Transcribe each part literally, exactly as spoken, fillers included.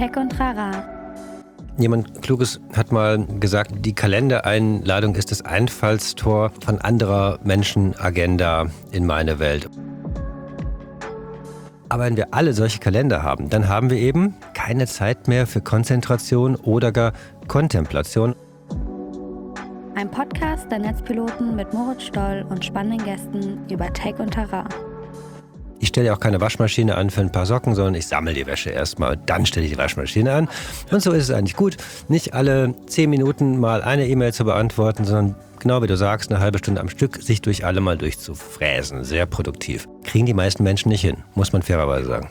Tech und Trara. Jemand Kluges hat mal gesagt, die Kalendereinladung ist das Einfallstor von anderer Menschenagenda in meine Welt. Aber wenn wir alle solche Kalender haben, dann haben wir eben keine Zeit mehr für Konzentration oder gar Kontemplation. Ein Podcast der Netzpiloten mit Moritz Stoll und spannenden Gästen über Tech und Trara. Ich stelle auch keine Waschmaschine an für ein paar Socken, sondern ich sammle die Wäsche erstmal und dann stelle ich die Waschmaschine an. Und so ist es eigentlich gut, nicht alle zehn Minuten mal eine E-Mail zu beantworten, sondern genau wie du sagst, eine halbe Stunde am Stück sich durch alle mal durchzufräsen. Sehr produktiv. Kriegen die meisten Menschen nicht hin, muss man fairerweise sagen.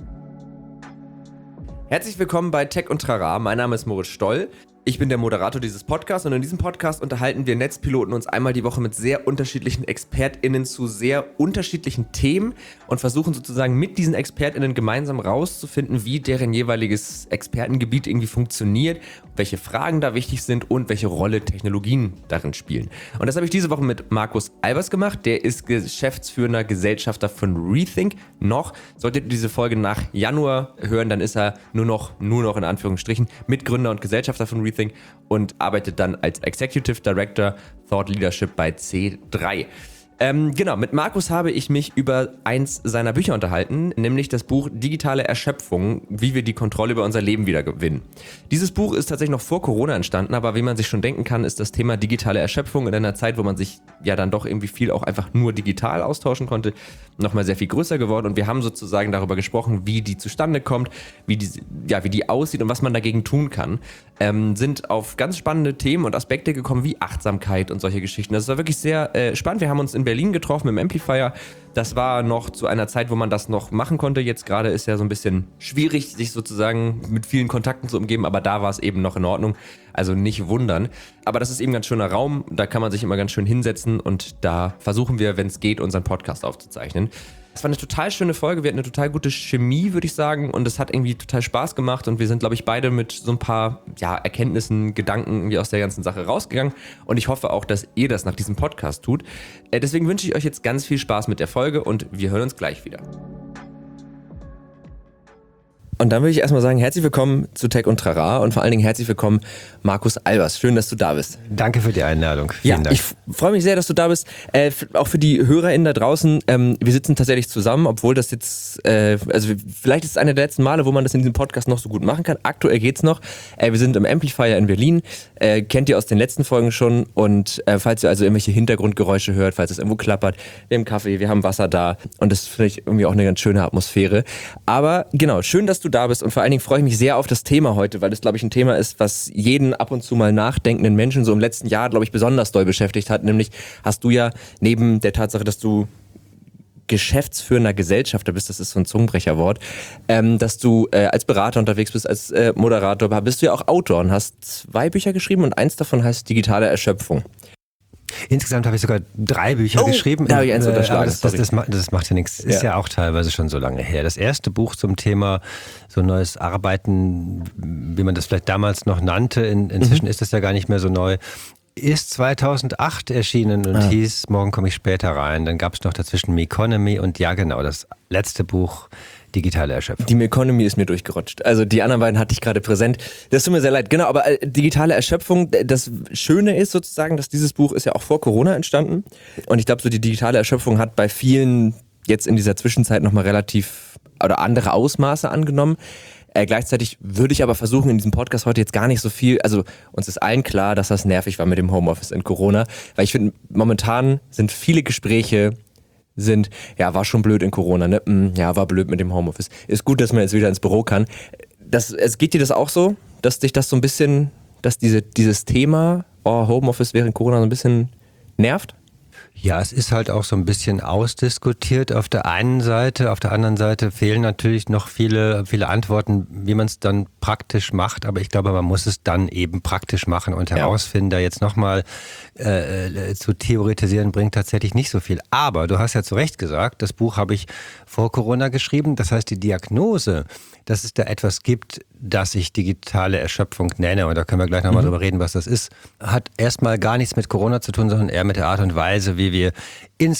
Herzlich willkommen bei Tech und Trara. Mein Name ist Moritz Stoll. Ich bin der Moderator dieses Podcasts und in diesem Podcast unterhalten wir Netzpiloten uns einmal die Woche mit sehr unterschiedlichen ExpertInnen zu sehr unterschiedlichen Themen und versuchen sozusagen mit diesen ExpertInnen gemeinsam rauszufinden, wie deren jeweiliges Expertengebiet irgendwie funktioniert, welche Fragen da wichtig sind und welche Rolle Technologien darin spielen. Und das habe ich diese Woche mit Markus Albers gemacht. Der ist geschäftsführender Gesellschafter von Rethink. Noch, solltet ihr diese Folge nach Januar hören, dann ist er nur noch, nur noch in Anführungsstrichen, Mitgründer und Gesellschafter von Rethink und arbeitet dann als Executive Director Thought Leadership bei C drei. Ähm, genau, mit Markus habe ich mich über eins seiner Bücher unterhalten, nämlich das Buch Digitale Erschöpfung, wie wir die Kontrolle über unser Leben wieder gewinnen. Dieses Buch ist tatsächlich noch vor Corona entstanden, aber wie man sich schon denken kann, ist das Thema digitale Erschöpfung in einer Zeit, wo man sich ja dann doch irgendwie viel auch einfach nur digital austauschen konnte, nochmal sehr viel größer geworden und wir haben sozusagen darüber gesprochen, wie die zustande kommt, wie die, ja, wie die aussieht und was man dagegen tun kann. Ähm, sind auf ganz spannende Themen und Aspekte gekommen, wie Achtsamkeit und solche Geschichten. Das war wirklich sehr äh, spannend. Wir haben uns in Berlin getroffen im Amplifier. Das war noch zu einer Zeit, wo man das noch machen konnte. Jetzt gerade ist ja so ein bisschen schwierig, sich sozusagen mit vielen Kontakten zu umgeben, aber da war es eben noch in Ordnung. Also nicht wundern. Aber das ist eben ein ganz schöner Raum. Da kann man sich immer ganz schön hinsetzen und da versuchen wir, wenn es geht, unseren Podcast aufzuzeichnen. Es war eine total schöne Folge, wir hatten eine total gute Chemie, würde ich sagen, und es hat irgendwie total Spaß gemacht und wir sind, glaube ich, beide mit so ein paar ja, Erkenntnissen, Gedanken irgendwie aus der ganzen Sache rausgegangen und ich hoffe auch, dass ihr das nach diesem Podcast tut. Äh, deswegen wünsche ich euch jetzt ganz viel Spaß mit der Folge und wir hören uns gleich wieder. Und dann würde ich erstmal sagen, herzlich willkommen zu Tech und Trara und vor allen Dingen herzlich willkommen Markus Albers. Schön, dass du da bist. Danke für die Einladung. Vielen ja, Dank. Ich f- freue mich sehr, dass du da bist. Äh, f- auch für die HörerInnen da draußen. Ähm, wir sitzen tatsächlich zusammen, obwohl das jetzt, äh, also vielleicht ist es eine der letzten Male, wo man das in diesem Podcast noch so gut machen kann. Aktuell geht's noch. Äh, wir sind im Amplifier in Berlin. Äh, kennt ihr aus den letzten Folgen schon. Und äh, falls ihr also irgendwelche Hintergrundgeräusche hört, falls es irgendwo klappert, wir haben Kaffee, wir haben Wasser da. Und das finde ich irgendwie auch eine ganz schöne Atmosphäre. Aber genau, schön, dass du da bist und vor allen Dingen freue ich mich sehr auf das Thema heute, weil das, glaube ich, ein Thema ist, was jeden ab und zu mal nachdenkenden Menschen so im letzten Jahr, glaube ich, besonders doll beschäftigt hat. Nämlich hast du ja neben der Tatsache, dass du geschäftsführender Gesellschafter bist, das ist so ein Zungenbrecherwort, ähm, dass du äh, als Berater unterwegs bist, als äh, Moderator, bist du ja auch Autor und hast zwei Bücher geschrieben und eins davon heißt Digitale Erschöpfung. Insgesamt habe ich sogar drei Bücher oh, geschrieben. Da habe ich eins unterschlagen. Aber das, das, das, das, das macht ja nichts. Ist ja. ja auch teilweise schon so lange her. Das erste Buch zum Thema so neues Arbeiten, wie man das vielleicht damals noch nannte, in, inzwischen mhm. ist das ja gar nicht mehr so neu, ist zweitausendacht erschienen und ah. hieß Morgen komme ich später rein. Dann gab es noch dazwischen Meconomy und ja genau, das letzte Buch Digitale Erschöpfung. Die Meconomy ist mir durchgerutscht. Also die anderen beiden hatte ich gerade präsent. Das tut mir sehr leid. Genau, aber äh, digitale Erschöpfung, das Schöne ist sozusagen, dass dieses Buch ist ja auch vor Corona entstanden. Und ich glaube, so die digitale Erschöpfung hat bei vielen jetzt in dieser Zwischenzeit nochmal relativ oder andere Ausmaße angenommen. Äh, gleichzeitig würde ich aber versuchen, in diesem Podcast heute jetzt gar nicht so viel, also uns ist allen klar, dass das nervig war mit dem Homeoffice in Corona, weil ich finde, momentan sind viele Gespräche sind, ja, war schon blöd in Corona, ne? Ja, war blöd mit dem Homeoffice. Ist gut, dass man jetzt wieder ins Büro kann. Das, es geht dir das auch so, dass dich das so ein bisschen, dass diese, dieses Thema oh, Homeoffice während Corona so ein bisschen nervt? Ja, es ist halt auch so ein bisschen ausdiskutiert auf der einen Seite. Auf der anderen Seite fehlen natürlich noch viele, viele Antworten, wie man es dann praktisch macht. Aber ich glaube, man muss es dann eben praktisch machen und herausfinden. Ja. Da jetzt nochmal äh, zu theoretisieren, bringt tatsächlich nicht so viel. Aber du hast ja zu Recht gesagt, das Buch habe ich vor Corona geschrieben. Das heißt, die Diagnose, dass es da etwas gibt, das ich digitale Erschöpfung nenne, und da können wir gleich nochmal mhm. drüber reden, was das ist, hat erstmal gar nichts mit Corona zu tun, sondern eher mit der Art und Weise, wie wir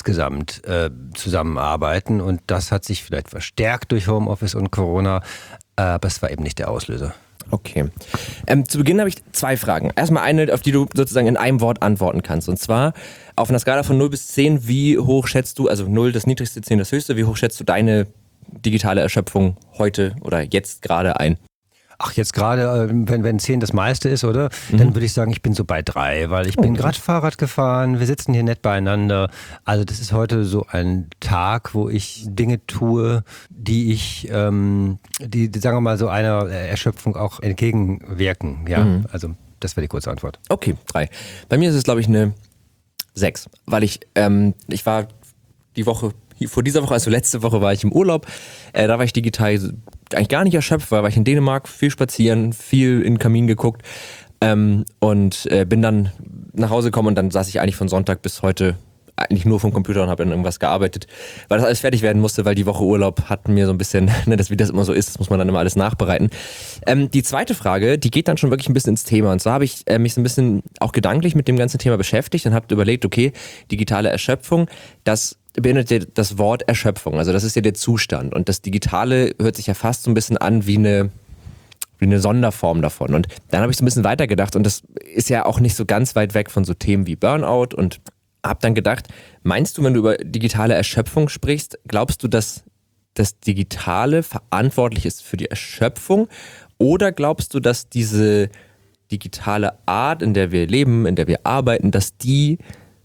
insgesamt äh, zusammenarbeiten. Und das hat sich vielleicht verstärkt durch Homeoffice und Corona. aber es war eben nicht der Auslöser. Okay. Ähm, zu Beginn habe ich zwei Fragen. Erstmal eine, auf die du sozusagen in einem Wort antworten kannst. Und zwar auf einer Skala von null bis zehn, wie hoch schätzt du, also null das niedrigste, zehn das höchste, wie hoch schätzt du deine digitale Erschöpfung heute oder jetzt gerade ein? Ach, jetzt gerade, wenn, wenn zehn das meiste ist, oder? Mhm. Dann würde ich sagen, ich bin so bei drei, weil ich okay. bin gerade Fahrrad gefahren, wir sitzen hier nett beieinander. Also das ist heute so ein Tag, wo ich Dinge tue, die ich, ähm, die, sagen wir mal, so einer Erschöpfung auch entgegenwirken. Ja, mhm. also das wäre die kurze Antwort. Okay, drei. Bei mir ist es, glaube ich, eine sechs, weil ich, ähm, ich war die Woche, vor dieser Woche, also letzte Woche war ich im Urlaub, äh, da war ich digital eigentlich gar nicht erschöpft, weil war ich in Dänemark, viel spazieren, viel in den Kamin geguckt ähm, und äh, bin dann nach Hause gekommen und dann saß ich eigentlich von Sonntag bis heute eigentlich nur vom Computer und habe dann irgendwas gearbeitet, weil das alles fertig werden musste, weil die Woche Urlaub hat mir so ein bisschen, ne, das, wie das immer so ist, das muss man dann immer alles nachbereiten. Ähm, die zweite Frage, die geht dann schon wirklich ein bisschen ins Thema und zwar habe ich äh, mich so ein bisschen auch gedanklich mit dem ganzen Thema beschäftigt und habe überlegt, okay, digitale Erschöpfung, das beinhaltet das Wort Erschöpfung, also das ist ja der Zustand und das Digitale hört sich ja fast so ein bisschen an wie eine, wie eine Sonderform davon und dann habe ich so ein bisschen weitergedacht und das ist ja auch nicht so ganz weit weg von so Themen wie Burnout und habe dann gedacht, meinst du, wenn du über digitale Erschöpfung sprichst, glaubst du, dass das Digitale verantwortlich ist für die Erschöpfung oder glaubst du, dass diese digitale Art, in der wir leben, in der wir arbeiten, dass die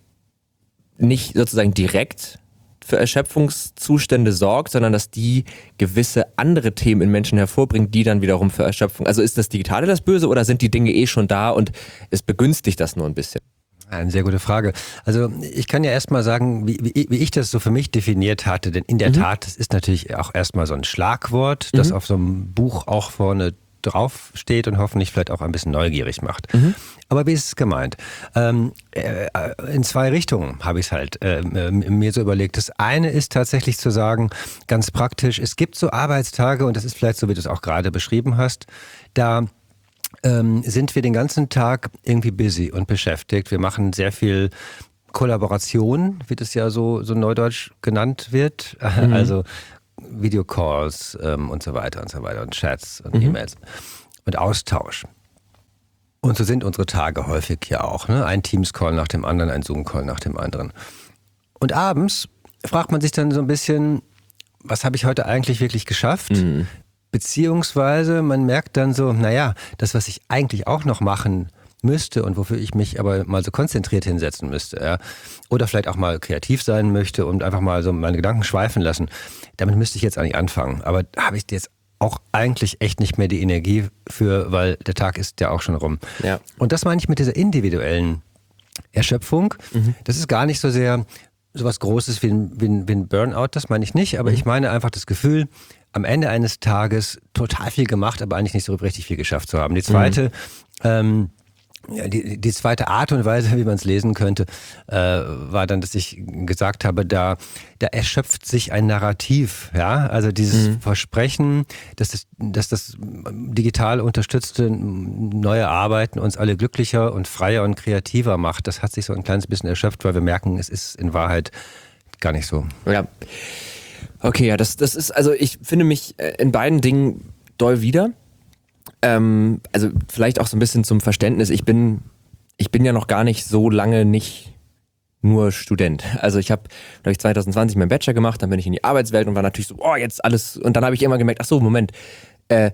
nicht sozusagen direkt für Erschöpfungszustände sorgt, sondern dass die gewisse andere Themen in Menschen hervorbringt, die dann wiederum für Erschöpfung. Also ist das Digitale das Böse oder sind die Dinge eh schon da und es begünstigt das nur ein bisschen? Eine sehr gute Frage. Also ich kann ja erstmal sagen, wie, wie, wie ich das so für mich definiert hatte, denn in der mhm. Tat, das ist natürlich auch erstmal so ein Schlagwort, das mhm. auf so einem Buch auch vorne drauf steht und hoffentlich vielleicht auch ein bisschen neugierig macht. Mhm. Aber wie ist es gemeint? Ähm, äh, in zwei Richtungen habe ich es halt äh, mir so überlegt. Das eine ist tatsächlich zu sagen, ganz praktisch, es gibt so Arbeitstage und das ist vielleicht so, wie du es auch gerade beschrieben hast, da ähm, sind wir den ganzen Tag irgendwie busy und beschäftigt. Wir machen sehr viel Kollaboration, wie das ja so, so neudeutsch genannt wird. Mhm. Also Videocalls ähm, und so weiter und so weiter und Chats und mhm. E-Mails und Austausch. Und so sind unsere Tage häufig ja auch. Ne? Ein Teams-Call nach dem anderen, ein Zoom-Call nach dem anderen. Und abends fragt man sich dann so ein bisschen, was habe ich heute eigentlich wirklich geschafft? Mhm. Beziehungsweise man merkt dann so, naja, das, was ich eigentlich auch noch machen müsste und wofür ich mich aber mal so konzentriert hinsetzen müsste, ja, oder vielleicht auch mal kreativ sein möchte und einfach mal so meine Gedanken schweifen lassen, damit müsste ich jetzt eigentlich anfangen. Aber da habe ich jetzt auch eigentlich echt nicht mehr die Energie für, weil der Tag ist ja auch schon rum. Ja. Und das meine ich mit dieser individuellen Erschöpfung. Mhm. Das ist gar nicht so sehr sowas Großes wie ein, wie ein, wie ein Burnout, das meine ich nicht, aber mhm. ich meine einfach das Gefühl, am Ende eines Tages total viel gemacht, aber eigentlich nicht so richtig viel geschafft zu haben. Die zweite mhm. ähm, Ja, die, die zweite Art und Weise, wie man es lesen könnte, äh, war dann, dass ich gesagt habe, da, da erschöpft sich ein Narrativ, ja, also dieses mhm. Versprechen, dass das, dass das digital unterstützte neue Arbeiten uns alle glücklicher und freier und kreativer macht. Das hat sich so ein kleines bisschen erschöpft, weil wir merken, es ist in Wahrheit gar nicht so. Ja, okay, ja, das, das ist, also ich finde mich in beiden Dingen doll wieder. Ähm, also vielleicht auch so ein bisschen zum Verständnis, ich bin, ich bin ja noch gar nicht so lange nicht nur Student. Also ich habe, glaube ich, zwanzig zwanzig meinen Bachelor gemacht, dann bin ich in die Arbeitswelt und war natürlich so, oh, jetzt alles, und dann habe ich immer gemerkt, ach so, Moment, äh,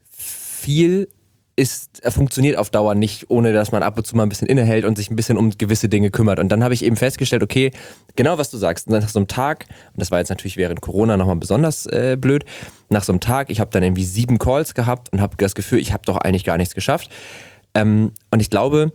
viel ist, funktioniert auf Dauer nicht, ohne dass man ab und zu mal ein bisschen innehält und sich ein bisschen um gewisse Dinge kümmert. Und dann habe ich eben festgestellt, okay, genau was du sagst, nach so einem Tag, und das war jetzt natürlich während Corona nochmal besonders äh, blöd, nach so einem Tag, ich habe dann irgendwie sieben Calls gehabt und habe das Gefühl, ich habe doch eigentlich gar nichts geschafft. Ähm, und ich glaube,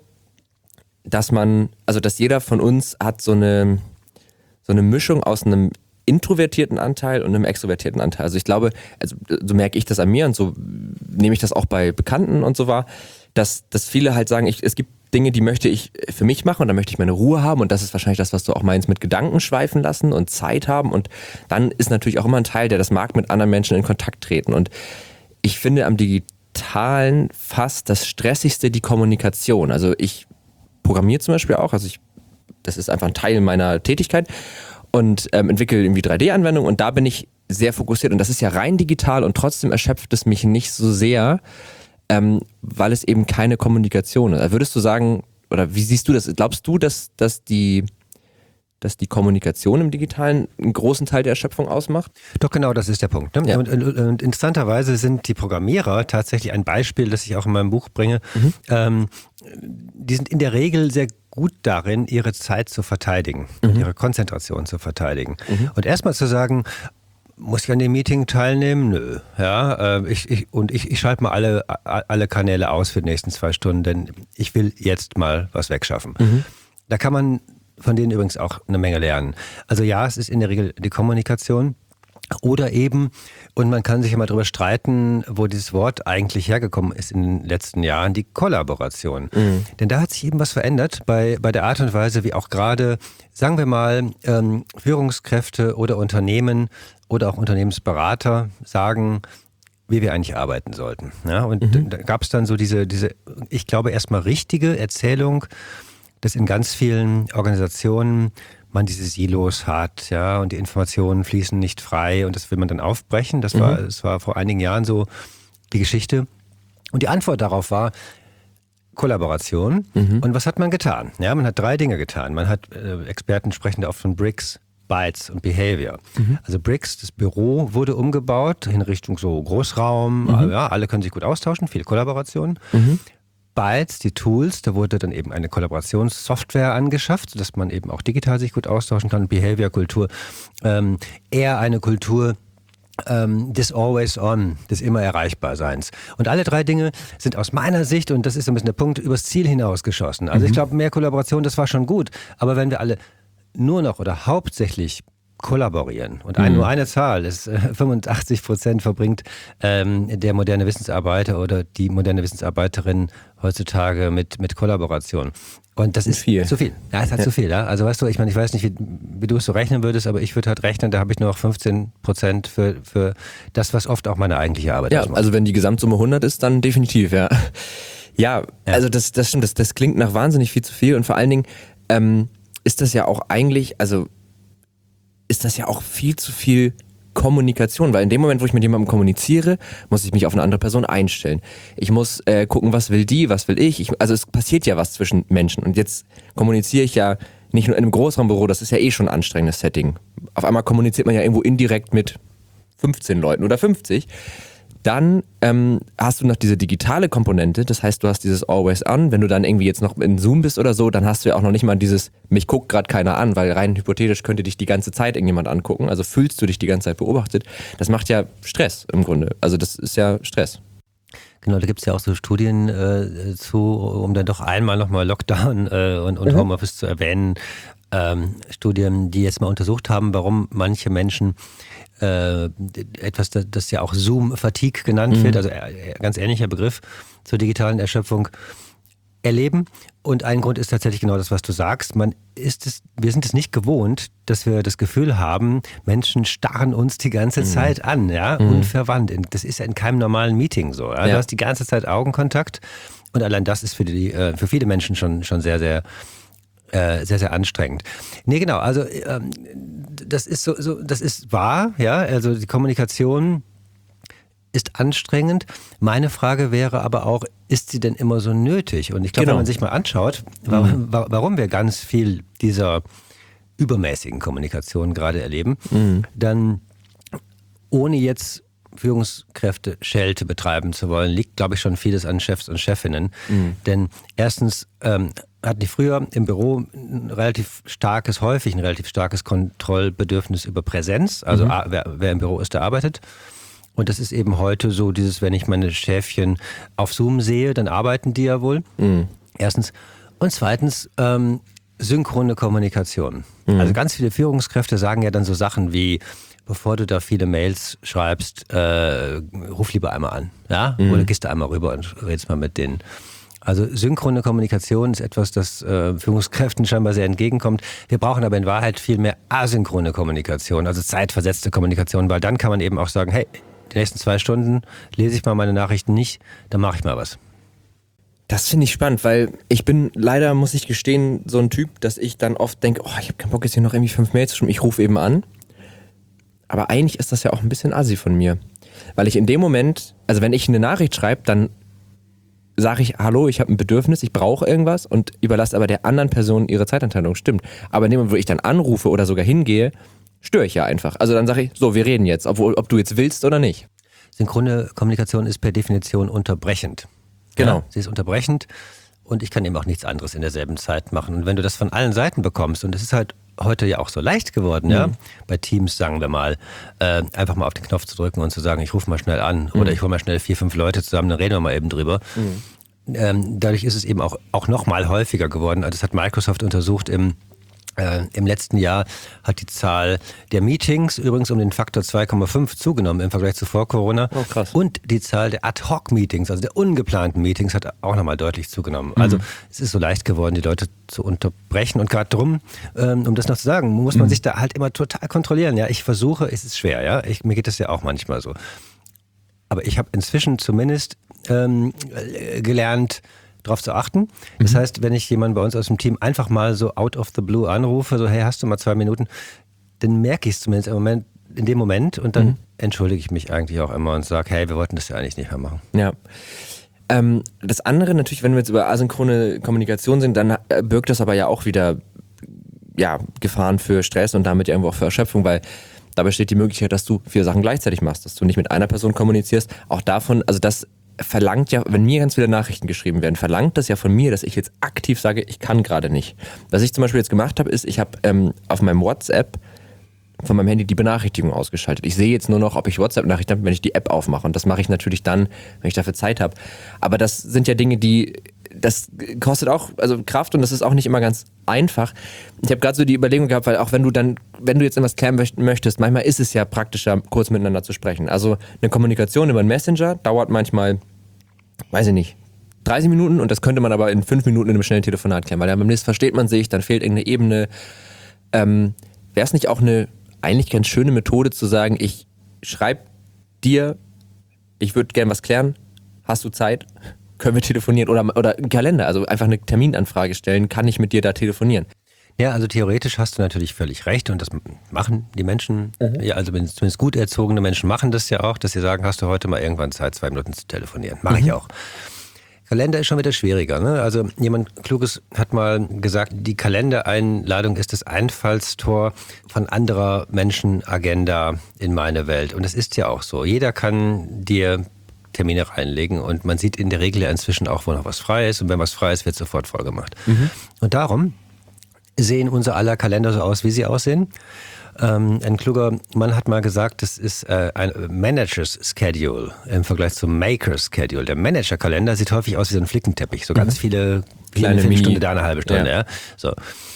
dass man, also dass jeder von uns hat so eine, so eine Mischung aus einem introvertierten Anteil und einem extrovertierten Anteil. Also ich glaube, also so merke ich das an mir und so nehme ich das auch bei Bekannten und so wahr, dass, dass viele halt sagen, ich, es gibt Dinge, die möchte ich für mich machen und da möchte ich meine Ruhe haben und das ist wahrscheinlich das, was du auch meinst, mit Gedanken schweifen lassen und Zeit haben und dann ist natürlich auch immer ein Teil, der das mag, mit anderen Menschen in Kontakt treten und ich finde am Digitalen fast das Stressigste die Kommunikation. Also ich programmiere zum Beispiel auch, also ich, das ist einfach ein Teil meiner Tätigkeit und ähm, entwickle irgendwie drei D-Anwendungen und da bin ich sehr fokussiert und das ist ja rein digital und trotzdem erschöpft es mich nicht so sehr, ähm, weil es eben keine Kommunikation ist. Würdest du sagen, oder wie siehst du das? Glaubst du, dass, dass die dass die Kommunikation im Digitalen einen großen Teil der Erschöpfung ausmacht? Doch, genau, das ist der Punkt. Ne? Ja. Und, und, und interessanterweise sind die Programmierer tatsächlich ein Beispiel, das ich auch in meinem Buch bringe. Mhm. Ähm, die sind in der Regel sehr gut darin, ihre Zeit zu verteidigen, mhm. ihre Konzentration zu verteidigen. Mhm. Und erstmal zu sagen, muss ich an dem Meeting teilnehmen? Nö. Ja, äh, ich, ich, und ich, ich schalte mal alle, alle Kanäle aus für die nächsten zwei Stunden, denn ich will jetzt mal was wegschaffen. Mhm. Da kann man von denen übrigens auch eine Menge lernen. Also ja, es ist in der Regel die Kommunikation oder eben, und man kann sich immer darüber streiten, wo dieses Wort eigentlich hergekommen ist in den letzten Jahren, die Kollaboration. Mhm. Denn da hat sich eben was verändert bei, bei der Art und Weise, wie auch gerade, sagen wir mal, ähm, Führungskräfte oder Unternehmen oder auch Unternehmensberater sagen, wie wir eigentlich arbeiten sollten. Ja, und mhm. da gab es dann so diese, diese, ich glaube, erstmal richtige Erzählung, dass in ganz vielen Organisationen man diese Silos hat, ja, und die Informationen fließen nicht frei und das will man dann aufbrechen. Das war, mhm. das war vor einigen Jahren so die Geschichte. Und die Antwort darauf war Kollaboration. Mhm. Und was hat man getan? Ja, man hat drei Dinge getan. Man hat, äh, Experten sprechen da oft von Bricks, Bytes und Behavior. Mhm. Also Bricks, das Büro wurde umgebaut in Richtung so Großraum, mhm. ja, alle können sich gut austauschen, viel Kollaboration. Mhm. Bytes, die Tools, da wurde dann eben eine Kollaborationssoftware angeschafft, sodass man eben auch digital sich gut austauschen kann. Behavior-Kultur, ähm, eher eine Kultur ähm, des Always-On, des Immer-Erreichbar-Seins. Und alle drei Dinge sind aus meiner Sicht, und das ist so ein bisschen der Punkt, übers Ziel hinausgeschossen. Also mhm. ich glaube, mehr Kollaboration, das war schon gut. Aber wenn wir alle nur noch oder hauptsächlich kollaborieren. Und ein, mhm. nur eine Zahl ist, äh, fünfundachtzig Prozent verbringt ähm, der moderne Wissensarbeiter oder die moderne Wissensarbeiterin heutzutage mit, mit Kollaboration. Und das ist viel. zu viel. Ja, es hat ja. zu viel. Ja? Also weißt du, ich meine, ich weiß nicht, wie, wie du es so rechnen würdest, aber ich würde halt rechnen, da habe ich nur noch fünfzehn Prozent für, für das, was oft auch meine eigentliche Arbeit ist. Ja, ausmacht. Also wenn die Gesamtsumme hundert ist, dann definitiv, ja. Ja, ja. also das, das stimmt, das, das klingt nach wahnsinnig viel zu viel und vor allen Dingen ähm, ist das ja auch eigentlich, also ist das ja auch viel zu viel Kommunikation, weil in dem Moment, wo ich mit jemandem kommuniziere, muss ich mich auf eine andere Person einstellen. Ich muss äh, gucken, was will die, was will ich? ich. Also es passiert ja was zwischen Menschen und jetzt kommuniziere ich ja nicht nur in einem Großraumbüro, das ist ja eh schon ein anstrengendes Setting. Auf einmal kommuniziert man ja irgendwo indirekt mit fünfzehn Leuten oder fünfzig. Dann ähm, hast du noch diese digitale Komponente, das heißt, du hast dieses Always On. Wenn du dann irgendwie jetzt noch in Zoom bist oder so, dann hast du ja auch noch nicht mal dieses, mich guckt gerade keiner an, weil rein hypothetisch könnte dich die ganze Zeit irgendjemand angucken. Also fühlst du dich die ganze Zeit beobachtet. Das macht ja Stress im Grunde. Also das ist ja Stress. Genau, da gibt es ja auch so Studien äh, zu, um dann doch einmal nochmal Lockdown äh, und, und mhm. Homeoffice zu erwähnen. Ähm, Studien, die jetzt mal untersucht haben, warum manche Menschen äh, etwas, das, das ja auch Zoom-Fatigue genannt mhm. wird, also äh, ganz ähnlicher Begriff zur digitalen Erschöpfung, erleben. Und ein Grund ist tatsächlich genau das, was du sagst. Man ist es, wir sind es nicht gewohnt, dass wir das Gefühl haben, Menschen starren uns die ganze mhm. Zeit an, ja, mhm. unverwandt. Das ist ja in keinem normalen Meeting so. Ja? Ja. Du hast die ganze Zeit Augenkontakt und allein das ist für die, für viele Menschen schon, schon sehr, sehr Äh, sehr, sehr anstrengend. Nee, genau, also ähm, das ist so, so, das ist wahr, ja, also die Kommunikation ist anstrengend. Meine Frage wäre aber auch, ist sie denn immer so nötig? Und ich glaube, genau. wenn man sich mal anschaut, warum, mhm. warum wir ganz viel dieser übermäßigen Kommunikation gerade erleben, mhm. dann ohne jetzt Führungskräfte Schelte betreiben zu wollen, liegt, glaube ich, schon vieles an Chefs und Chefinnen. Mhm. Denn erstens ähm, hatten die früher im Büro ein relativ starkes, häufig ein relativ starkes Kontrollbedürfnis über Präsenz. Also mhm. wer, wer im Büro ist, der arbeitet. Und das ist eben heute so dieses, wenn ich meine Schäfchen auf Zoom sehe, dann arbeiten die ja wohl. Mhm. Erstens. Und zweitens, ähm, synchrone Kommunikation. Mhm. Also ganz viele Führungskräfte sagen ja dann so Sachen wie, bevor du da viele Mails schreibst, äh, ruf lieber einmal an, ja? Mhm. Oder gehst du einmal rüber und redest mal mit denen. Also synchrone Kommunikation ist etwas, das äh, Führungskräften scheinbar sehr entgegenkommt. Wir brauchen aber in Wahrheit viel mehr asynchrone Kommunikation, also zeitversetzte Kommunikation, weil dann kann man eben auch sagen, hey, die nächsten zwei Stunden lese ich mal meine Nachrichten nicht, dann mache ich mal was. Das finde ich spannend, weil ich bin leider, muss ich gestehen, so ein Typ, dass ich dann oft denke, oh, ich habe keinen Bock jetzt hier noch irgendwie fünf Mails zu schreiben, ich rufe eben an. aber eigentlich ist das ja auch ein bisschen assi von mir. Weil ich in dem Moment, also wenn ich eine Nachricht schreibe, dann sage ich, hallo, ich habe ein Bedürfnis, ich brauche irgendwas und überlasse aber der anderen Person ihre Zeitanteilung. Stimmt. Aber in dem Moment, wo ich dann anrufe oder sogar hingehe, störe ich ja einfach. Also dann sage ich, so, wir reden jetzt, obwohl, ob du jetzt willst oder nicht. Synchrone Kommunikation ist per Definition unterbrechend. Genau. Ja, sie ist unterbrechend und ich kann eben auch nichts anderes in derselben Zeit machen. Und wenn du das von allen Seiten bekommst, und es ist halt heute ja auch so leicht geworden, mhm. ja, bei Teams, sagen wir mal, äh, einfach mal auf den Knopf zu drücken und zu sagen, ich rufe mal schnell an mhm. oder ich hole mal schnell vier, fünf Leute zusammen, dann reden wir mal eben drüber. Mhm. Ähm, dadurch ist es eben auch, auch noch mal häufiger geworden. Also das hat Microsoft untersucht im Äh, Im letzten Jahr hat die Zahl der Meetings übrigens um den Faktor zwei Komma fünf zugenommen im Vergleich zu vor Corona. Oh, krass. Und die Zahl der Ad-Hoc-Meetings, also der ungeplanten Meetings, hat auch nochmal deutlich zugenommen. Mhm. Also es ist so leicht geworden, die Leute zu unterbrechen. Und gerade drum, ähm, um das noch zu sagen, muss man mhm. sich da halt immer total kontrollieren. Ja, ich versuche, es ist schwer, ja. Ich, mir geht das ja auch manchmal so. Aber ich habe inzwischen zumindest ähm, gelernt, darauf zu achten. Das mhm. heißt, wenn ich jemanden bei uns aus dem Team einfach mal so out of the blue anrufe, so hey, hast du mal zwei Minuten, dann merke ich es zumindest im Moment, in dem Moment und dann mhm. entschuldige ich mich eigentlich auch immer und sage, hey, wir wollten das ja eigentlich nicht mehr machen. Ja. Ähm, das andere natürlich, wenn wir jetzt über asynchrone Kommunikation sind, dann birgt das aber ja auch wieder ja, Gefahren für Stress und damit ja irgendwo auch für Erschöpfung, weil da besteht die Möglichkeit, dass du vier Sachen gleichzeitig machst, dass du nicht mit einer Person kommunizierst. Auch davon, also das verlangt ja, wenn mir ganz viele Nachrichten geschrieben werden, verlangt das ja von mir, dass ich jetzt aktiv sage, ich kann gerade nicht. Was ich zum Beispiel jetzt gemacht habe, ist, ich habe ähm, auf meinem WhatsApp von meinem Handy die Benachrichtigung ausgeschaltet. Ich sehe jetzt nur noch, ob ich WhatsApp-Nachrichten habe, wenn ich die App aufmache. Und das mache ich natürlich dann, wenn ich dafür Zeit habe. Aber das sind ja Dinge, die, das kostet auch also Kraft und das ist auch nicht immer ganz einfach. Ich habe gerade so die Überlegung gehabt, weil auch wenn du dann, wenn du jetzt etwas klären möchtest, manchmal ist es ja praktischer, kurz miteinander zu sprechen. Also eine Kommunikation über einen Messenger dauert manchmal, weiß ich nicht, dreißig Minuten und das könnte man aber in fünf Minuten in einem schnellen Telefonat klären, weil dann beim nächsten versteht man sich, dann fehlt irgendeine Ebene. Ähm, wäre es nicht auch eine eigentlich ganz schöne Methode zu sagen, ich schreibe dir, ich würde gerne was klären, hast du Zeit, können wir telefonieren oder, oder einen Kalender, also einfach eine Terminanfrage stellen, kann ich mit dir da telefonieren? Ja, also theoretisch hast du natürlich völlig recht und das machen die Menschen, mhm. ja, also zumindest gut erzogene Menschen machen das ja auch, dass sie sagen, hast du heute mal irgendwann Zeit, zwei Minuten zu telefonieren. Mache mhm. ich auch. Kalender ist schon wieder schwieriger. Ne? Also jemand Kluges hat mal gesagt, die Kalendereinladung ist das Einfallstor von anderer Menschenagenda in meine Welt. Und das ist ja auch so. Jeder kann dir Termine reinlegen und man sieht in der Regel ja inzwischen auch, wo noch was frei ist. Und wenn was frei ist, wird sofort vollgemacht. Mhm. Und darum sehen unser aller Kalender so aus, wie sie aussehen. Ähm, ein kluger Mann hat mal gesagt, das ist äh, ein Manager's Schedule im Vergleich zum Maker's Schedule. Der Manager-Kalender sieht häufig aus wie so ein Flickenteppich. So ganz mhm. viele, kleine Viertelstunde, da eine halbe Stunde. Ja. Ja. So.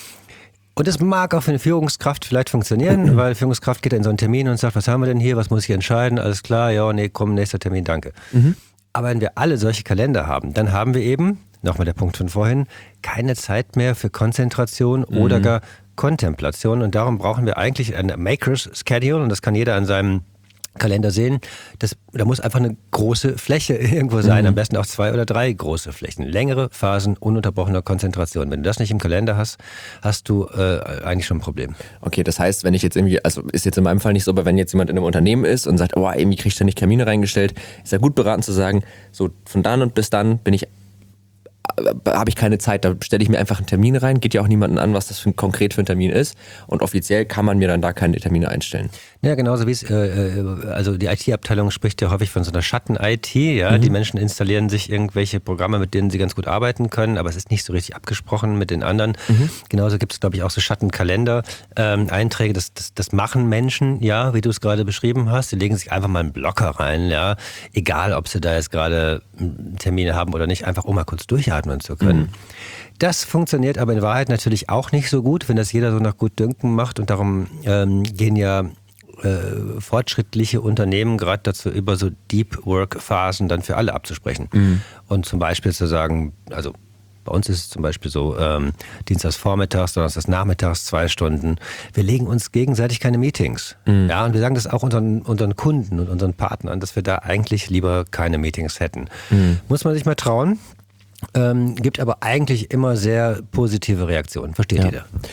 Und das mag auch für eine Führungskraft vielleicht funktionieren, mhm. weil Führungskraft geht in so einen Termin und sagt, was haben wir denn hier, was muss ich entscheiden? Alles klar, ja, nee, komm, nächster Termin, danke. Mhm. Aber wenn wir alle solche Kalender haben, dann haben wir eben, nochmal der Punkt von vorhin, keine Zeit mehr für Konzentration mhm. oder gar Kontemplation. Und darum brauchen wir eigentlich ein Maker's Schedule und das kann jeder an seinem Kalender sehen. Das, da muss einfach eine große Fläche irgendwo sein, mhm. am besten auch zwei oder drei große Flächen. Längere Phasen ununterbrochener Konzentration. Wenn du das nicht im Kalender hast, hast du äh, eigentlich schon ein Problem. Okay, das heißt, wenn ich jetzt irgendwie, also ist jetzt in meinem Fall nicht so, aber wenn jetzt jemand in einem Unternehmen ist und sagt, oh, irgendwie kriege ich da nicht Termine reingestellt, ist ja gut beraten zu sagen, so von dann und bis dann bin ich habe ich keine Zeit, da stelle ich mir einfach einen Termin rein, geht ja auch niemanden an, was das für ein, konkret für ein Termin ist und offiziell kann man mir dann da keine Termine einstellen. Ja, genauso wie es, äh, also die I T-Abteilung spricht ja häufig von so einer Schatten-I T, ja, mhm. die Menschen installieren sich irgendwelche Programme, mit denen sie ganz gut arbeiten können, aber es ist nicht so richtig abgesprochen mit den anderen. Mhm. Genauso gibt es, glaube ich, auch so Schattenkalender, ähm, Einträge, das, das, das machen Menschen, ja, wie du es gerade beschrieben hast, die legen sich einfach mal einen Blocker rein, ja, egal, ob sie da jetzt gerade Termine haben oder nicht, einfach um mal kurz durchatmen zu können. Mhm. Das funktioniert aber in Wahrheit natürlich auch nicht so gut, wenn das jeder so nach Gutdünken macht und darum ähm, gehen ja äh, fortschrittliche Unternehmen gerade dazu über, so Deep Work Phasen dann für alle abzusprechen. Mhm. Und zum Beispiel zu sagen, also bei uns ist es zum Beispiel so, ähm, Dienstags vormittags, Donnerstags nachmittags, zwei Stunden. Wir legen uns gegenseitig keine Meetings. Mhm. Ja, und wir sagen das auch unseren, unseren Kunden und unseren Partnern, dass wir da eigentlich lieber keine Meetings hätten. Mhm. Muss man sich mal trauen. Ähm, gibt aber eigentlich immer sehr positive Reaktionen. Versteht ja. jeder.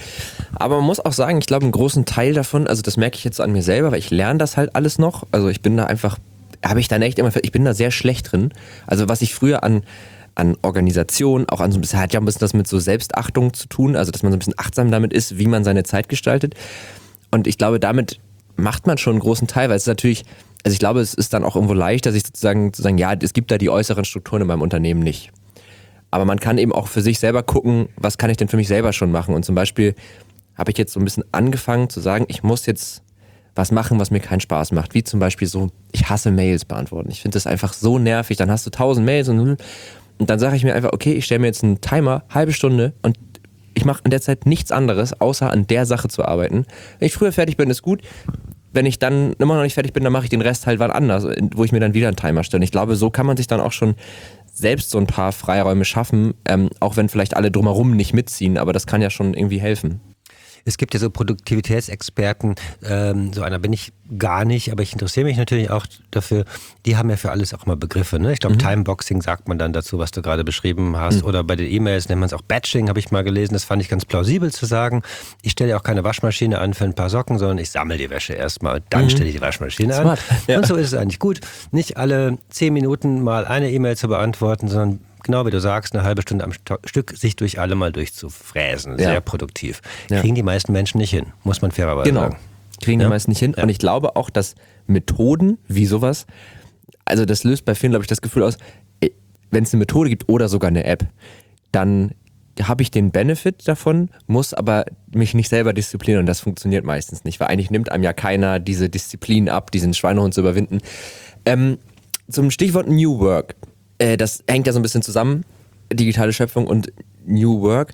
Aber man muss auch sagen, ich glaube, einen großen Teil davon, also das merke ich jetzt an mir selber, weil ich lerne das halt alles noch. Also ich bin da einfach, habe ich dann echt immer, ich bin da sehr schlecht drin. Also was ich früher an, an Organisation, auch an so ein bisschen, hat ja ein bisschen das mit so Selbstachtung zu tun, also dass man so ein bisschen achtsam damit ist, wie man seine Zeit gestaltet. Und ich glaube, damit macht man schon einen großen Teil, weil es ist natürlich, also ich glaube, es ist dann auch irgendwo leichter, sich sozusagen zu sagen, ja, es gibt da die äußeren Strukturen in meinem Unternehmen nicht. Aber man kann eben auch für sich selber gucken, was kann ich denn für mich selber schon machen? Und zum Beispiel habe ich jetzt so ein bisschen angefangen zu sagen, ich muss jetzt was machen, was mir keinen Spaß macht. Wie zum Beispiel so, ich hasse Mails beantworten. Ich finde das einfach so nervig. Dann hast du tausend Mails und, und dann sage ich mir einfach, okay, ich stelle mir jetzt einen Timer, halbe Stunde und ich mache in der Zeit nichts anderes, außer an der Sache zu arbeiten. Wenn ich früher fertig bin, ist gut. Wenn ich dann immer noch nicht fertig bin, dann mache ich den Rest halt wann anders, wo ich mir dann wieder einen Timer stelle. Ich glaube, so kann man sich dann auch schon selbst so ein paar Freiräume schaffen, ähm, auch wenn vielleicht alle drumherum nicht mitziehen, aber das kann ja schon irgendwie helfen. Es gibt ja so Produktivitätsexperten, ähm, so einer bin ich gar nicht, aber ich interessiere mich natürlich auch dafür, die haben ja für alles auch mal Begriffe. Ne? Ich glaube, mhm. Timeboxing sagt man dann dazu, was du gerade beschrieben hast. Mhm. Oder bei den E-Mails nennt man es auch Batching, habe ich mal gelesen. Das fand ich ganz plausibel zu sagen. Ich stelle ja auch keine Waschmaschine an für ein paar Socken, sondern ich sammle die Wäsche erstmal. Dann mhm. stelle ich die Waschmaschine Smart. an. Ja. Und so ist es eigentlich gut. Nicht alle zehn Minuten mal eine E-Mail zu beantworten, sondern genau wie du sagst, eine halbe Stunde am Stück sich durch alle mal durchzufräsen. Sehr ja. produktiv. Ja. Kriegen die meisten Menschen nicht hin, muss man fairerweise genau. sagen. Kriegen ja? die meisten nicht hin. Ja. Und ich glaube auch, dass Methoden wie sowas, also das löst bei vielen, glaube ich, das Gefühl aus, wenn es eine Methode gibt oder sogar eine App, dann habe ich den Benefit davon, muss aber mich nicht selber disziplinieren und das funktioniert meistens nicht, weil eigentlich nimmt einem ja keiner diese Disziplin ab, diesen Schweinehund zu überwinden. Ähm, zum Stichwort New Work. Das hängt ja so ein bisschen zusammen, digitale Schöpfung und New Work.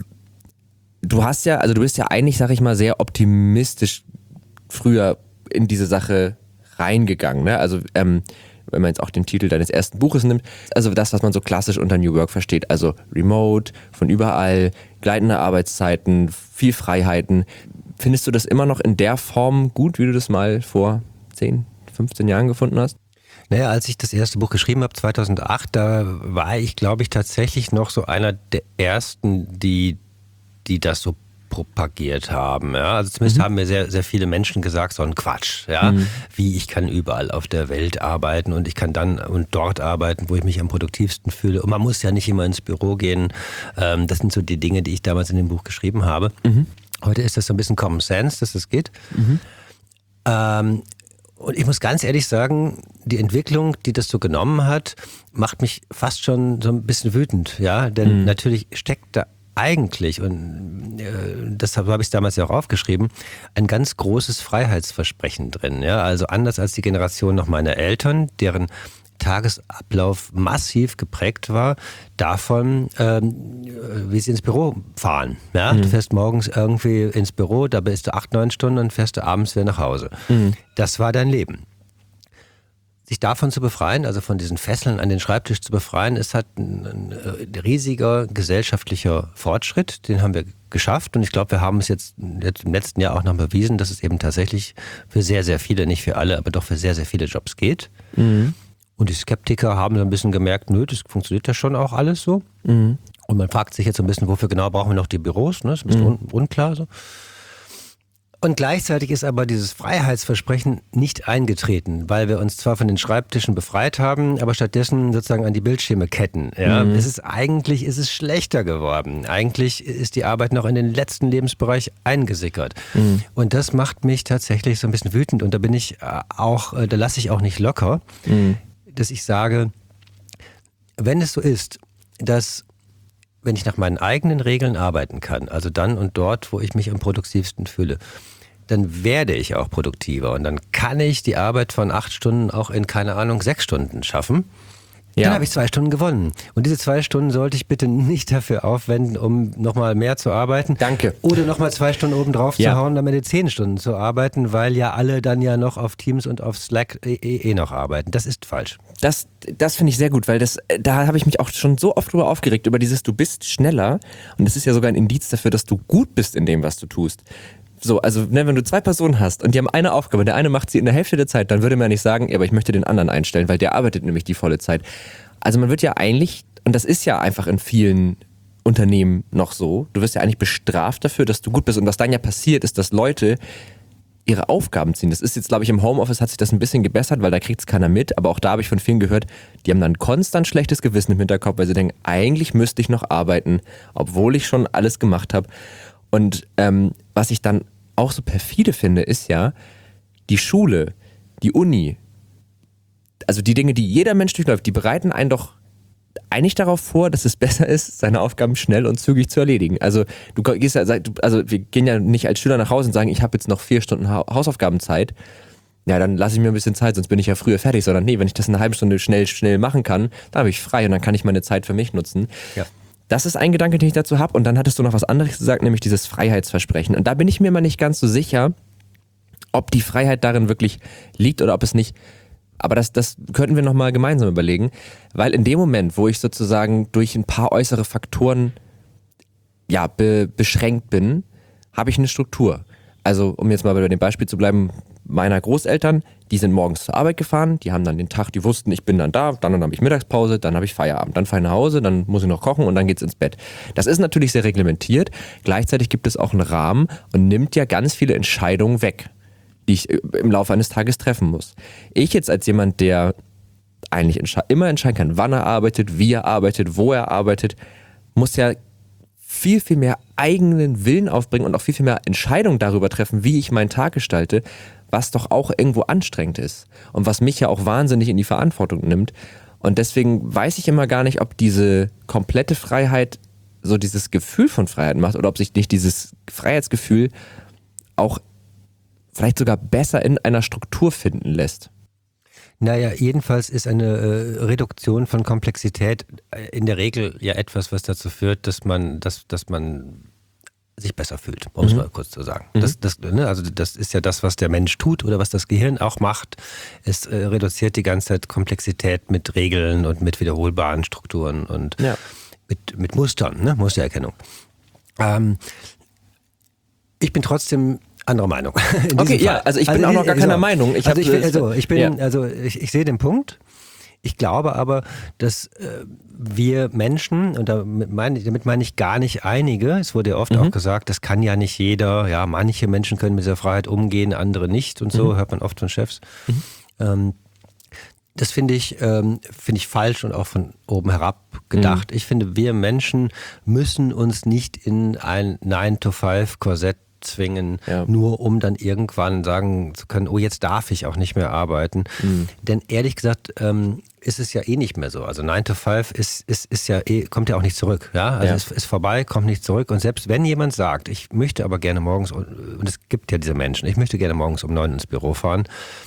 Du hast ja, also du bist ja eigentlich, sag ich mal, sehr optimistisch früher in diese Sache reingegangen. Ne? Also ähm, wenn man jetzt auch den Titel deines ersten Buches nimmt, also das, was man so klassisch unter New Work versteht, also Remote, von überall, gleitende Arbeitszeiten, viel Freiheiten. Findest du das immer noch in der Form gut, wie du das mal vor zehn, fünfzehn Jahren gefunden hast? Naja, als ich das erste Buch geschrieben habe, zweitausendacht, da war ich, glaube ich, tatsächlich noch so einer der ersten, die, die das so propagiert haben. Ja? Also zumindest mhm. haben mir sehr, sehr viele Menschen gesagt, so ein Quatsch, ja, mhm. wie ich kann überall auf der Welt arbeiten und ich kann dann und dort arbeiten, wo ich mich am produktivsten fühle. Und man muss ja nicht immer ins Büro gehen. Ähm, das sind so die Dinge, die ich damals in dem Buch geschrieben habe. Mhm. Heute ist das so ein bisschen Common Sense, dass das geht. Mhm. Ähm, Und ich muss ganz ehrlich sagen, die Entwicklung, die das so genommen hat, macht mich fast schon so ein bisschen wütend. Ja, denn mhm. natürlich steckt da eigentlich, und äh, deshalb habe ich es damals ja auch aufgeschrieben, ein ganz großes Freiheitsversprechen drin. Ja, also anders als die Generation noch meiner Eltern, deren Tagesablauf massiv geprägt war davon, ähm, wie sie ins Büro fahren. Ja? Mhm. Du fährst morgens irgendwie ins Büro, da bist du acht, neun Stunden und fährst du abends wieder nach Hause. Mhm. Das war dein Leben. Sich davon zu befreien, also von diesen Fesseln an den Schreibtisch zu befreien, ist halt ein, ein riesiger gesellschaftlicher Fortschritt, den haben wir geschafft und ich glaube, wir haben es jetzt, jetzt im letzten Jahr auch noch bewiesen, dass es eben tatsächlich für sehr, sehr viele, nicht für alle, aber doch für sehr, sehr viele Jobs geht. Mhm. Und die Skeptiker haben so ein bisschen gemerkt, nö, das funktioniert ja schon auch alles so. Mhm. Und man fragt sich jetzt so ein bisschen, wofür genau brauchen wir noch die Büros? Ne? Das ist ein bisschen mhm. un- unklar so. Und gleichzeitig ist aber dieses Freiheitsversprechen nicht eingetreten, weil wir uns zwar von den Schreibtischen befreit haben, aber stattdessen sozusagen an die Bildschirme ketten. Ja? Mhm. Es ist eigentlich ist es schlechter geworden. Eigentlich ist die Arbeit noch in den letzten Lebensbereich eingesickert. Mhm. Und das macht mich tatsächlich so ein bisschen wütend. Und da bin ich auch, da lasse ich auch nicht locker, mhm. dass ich sage, wenn es so ist, dass wenn ich nach meinen eigenen Regeln arbeiten kann, also dann und dort, wo ich mich am produktivsten fühle, dann werde ich auch produktiver und dann kann ich die Arbeit von acht Stunden auch in, keine Ahnung, sechs Stunden schaffen. Ja. Dann habe ich zwei Stunden gewonnen. Und diese zwei Stunden sollte ich bitte nicht dafür aufwenden, um nochmal mehr zu arbeiten. Danke. Oder nochmal zwei Stunden oben drauf ja. zu hauen, damit die zehn Stunden zu arbeiten, weil ja alle dann ja noch auf Teams und auf Slack eh, eh noch arbeiten. Das ist falsch. Das, das finde ich sehr gut, weil das, da habe ich mich auch schon so oft drüber aufgeregt, über dieses du bist schneller. Und das ist ja sogar ein Indiz dafür, dass du gut bist in dem, was du tust. So, also ne, wenn du zwei Personen hast und die haben eine Aufgabe, der eine macht sie in der Hälfte der Zeit, dann würde man ja nicht sagen, ja, aber ich möchte den anderen einstellen, weil der arbeitet nämlich die volle Zeit. Also man wird ja eigentlich, und das ist ja einfach in vielen Unternehmen noch so. Du wirst ja eigentlich bestraft dafür, dass du gut bist. Und was dann ja passiert, ist, dass Leute ihre Aufgaben ziehen. Das ist jetzt, glaube ich, im Homeoffice hat sich das ein bisschen gebessert, weil da kriegt es keiner mit. Aber auch da habe ich von vielen gehört, die haben dann konstant schlechtes Gewissen im Hinterkopf, weil sie denken, eigentlich müsste ich noch arbeiten, obwohl ich schon alles gemacht habe. Und ähm, was ich dann auch so perfide finde, ist ja, die Schule, die Uni, also die Dinge, die jeder Mensch durchläuft, die bereiten einen doch eigentlich darauf vor, dass es besser ist, seine Aufgaben schnell und zügig zu erledigen. Also du gehst ja, also wir gehen ja nicht als Schüler nach Hause und sagen, ich habe jetzt noch vier Stunden Hausaufgabenzeit. Ja, dann lasse ich mir ein bisschen Zeit, sonst bin ich ja früher fertig. Sondern nee, wenn ich das in einer halben Stunde schnell, schnell machen kann, dann habe ich frei und dann kann ich meine Zeit für mich nutzen. Ja. Das ist ein Gedanke, den ich dazu habe. Und dann hattest du noch was anderes gesagt, nämlich dieses Freiheitsversprechen. Und da bin ich mir mal nicht ganz so sicher, ob die Freiheit darin wirklich liegt oder ob es nicht. Aber das, das könnten wir nochmal gemeinsam überlegen, weil in dem Moment, wo ich sozusagen durch ein paar äußere Faktoren ja, be, beschränkt bin, habe ich eine Struktur. Also um jetzt mal bei dem Beispiel zu bleiben, meiner Großeltern, die sind morgens zur Arbeit gefahren, die haben dann den Tag, die wussten, ich bin dann da, dann, dann habe ich Mittagspause, dann habe ich Feierabend, dann fahre ich nach Hause, dann muss ich noch kochen und dann geht's ins Bett. Das ist natürlich sehr reglementiert, gleichzeitig gibt es auch einen Rahmen und nimmt ja ganz viele Entscheidungen weg, die ich im Laufe eines Tages treffen muss. Ich jetzt als jemand, der eigentlich entsche- immer entscheiden kann, wann er arbeitet, wie er arbeitet, wo er arbeitet, muss ja viel, viel mehr eigenen Willen aufbringen und auch viel, viel mehr Entscheidungen darüber treffen, wie ich meinen Tag gestalte, was doch auch irgendwo anstrengend ist und was mich ja auch wahnsinnig in die Verantwortung nimmt. Und deswegen weiß ich immer gar nicht, ob diese komplette Freiheit so dieses Gefühl von Freiheit macht oder ob sich nicht dieses Freiheitsgefühl auch vielleicht sogar besser in einer Struktur finden lässt. Naja, jedenfalls ist eine äh, Reduktion von Komplexität in der Regel ja etwas, was dazu führt, dass man, dass, dass man sich besser fühlt, um es mhm. mal kurz zu sagen. Mhm. Das, das, ne, also das ist ja das, was der Mensch tut oder was das Gehirn auch macht. Es äh, reduziert die ganze Zeit Komplexität mit Regeln und mit wiederholbaren Strukturen und ja. mit, mit Mustern, ne? Mustererkennung. Ähm, ich bin trotzdem anderer Meinung. Okay, ja, also ich bin also, auch noch gar keiner so, Meinung. Ich, also ich, hab, also ich bin, ja. also ich, ich sehe den Punkt. Ich glaube aber, dass äh, wir Menschen, und damit meine, damit meine ich gar nicht einige, es wurde ja oft mhm. auch gesagt, das kann ja nicht jeder, ja, manche Menschen können mit dieser Freiheit umgehen, andere nicht und so, mhm. hört man oft von Chefs. Mhm. Ähm, das finde ich, ähm, finde ich falsch und auch von oben herab gedacht. Mhm. Ich finde, wir Menschen müssen uns nicht in ein nine to five Korsett zwingen, ja. nur um dann irgendwann sagen zu können, oh, jetzt darf ich auch nicht mehr arbeiten. Mhm. Denn ehrlich gesagt ähm, ist es ja eh nicht mehr so. Also nine to five ist, ist, ist ja eh, kommt ja auch nicht zurück. Ja? Also ja. es ist vorbei, kommt nicht zurück. Und selbst wenn jemand sagt, ich möchte aber gerne morgens, und es gibt ja diese Menschen, ich möchte gerne morgens um neun ins Büro fahren,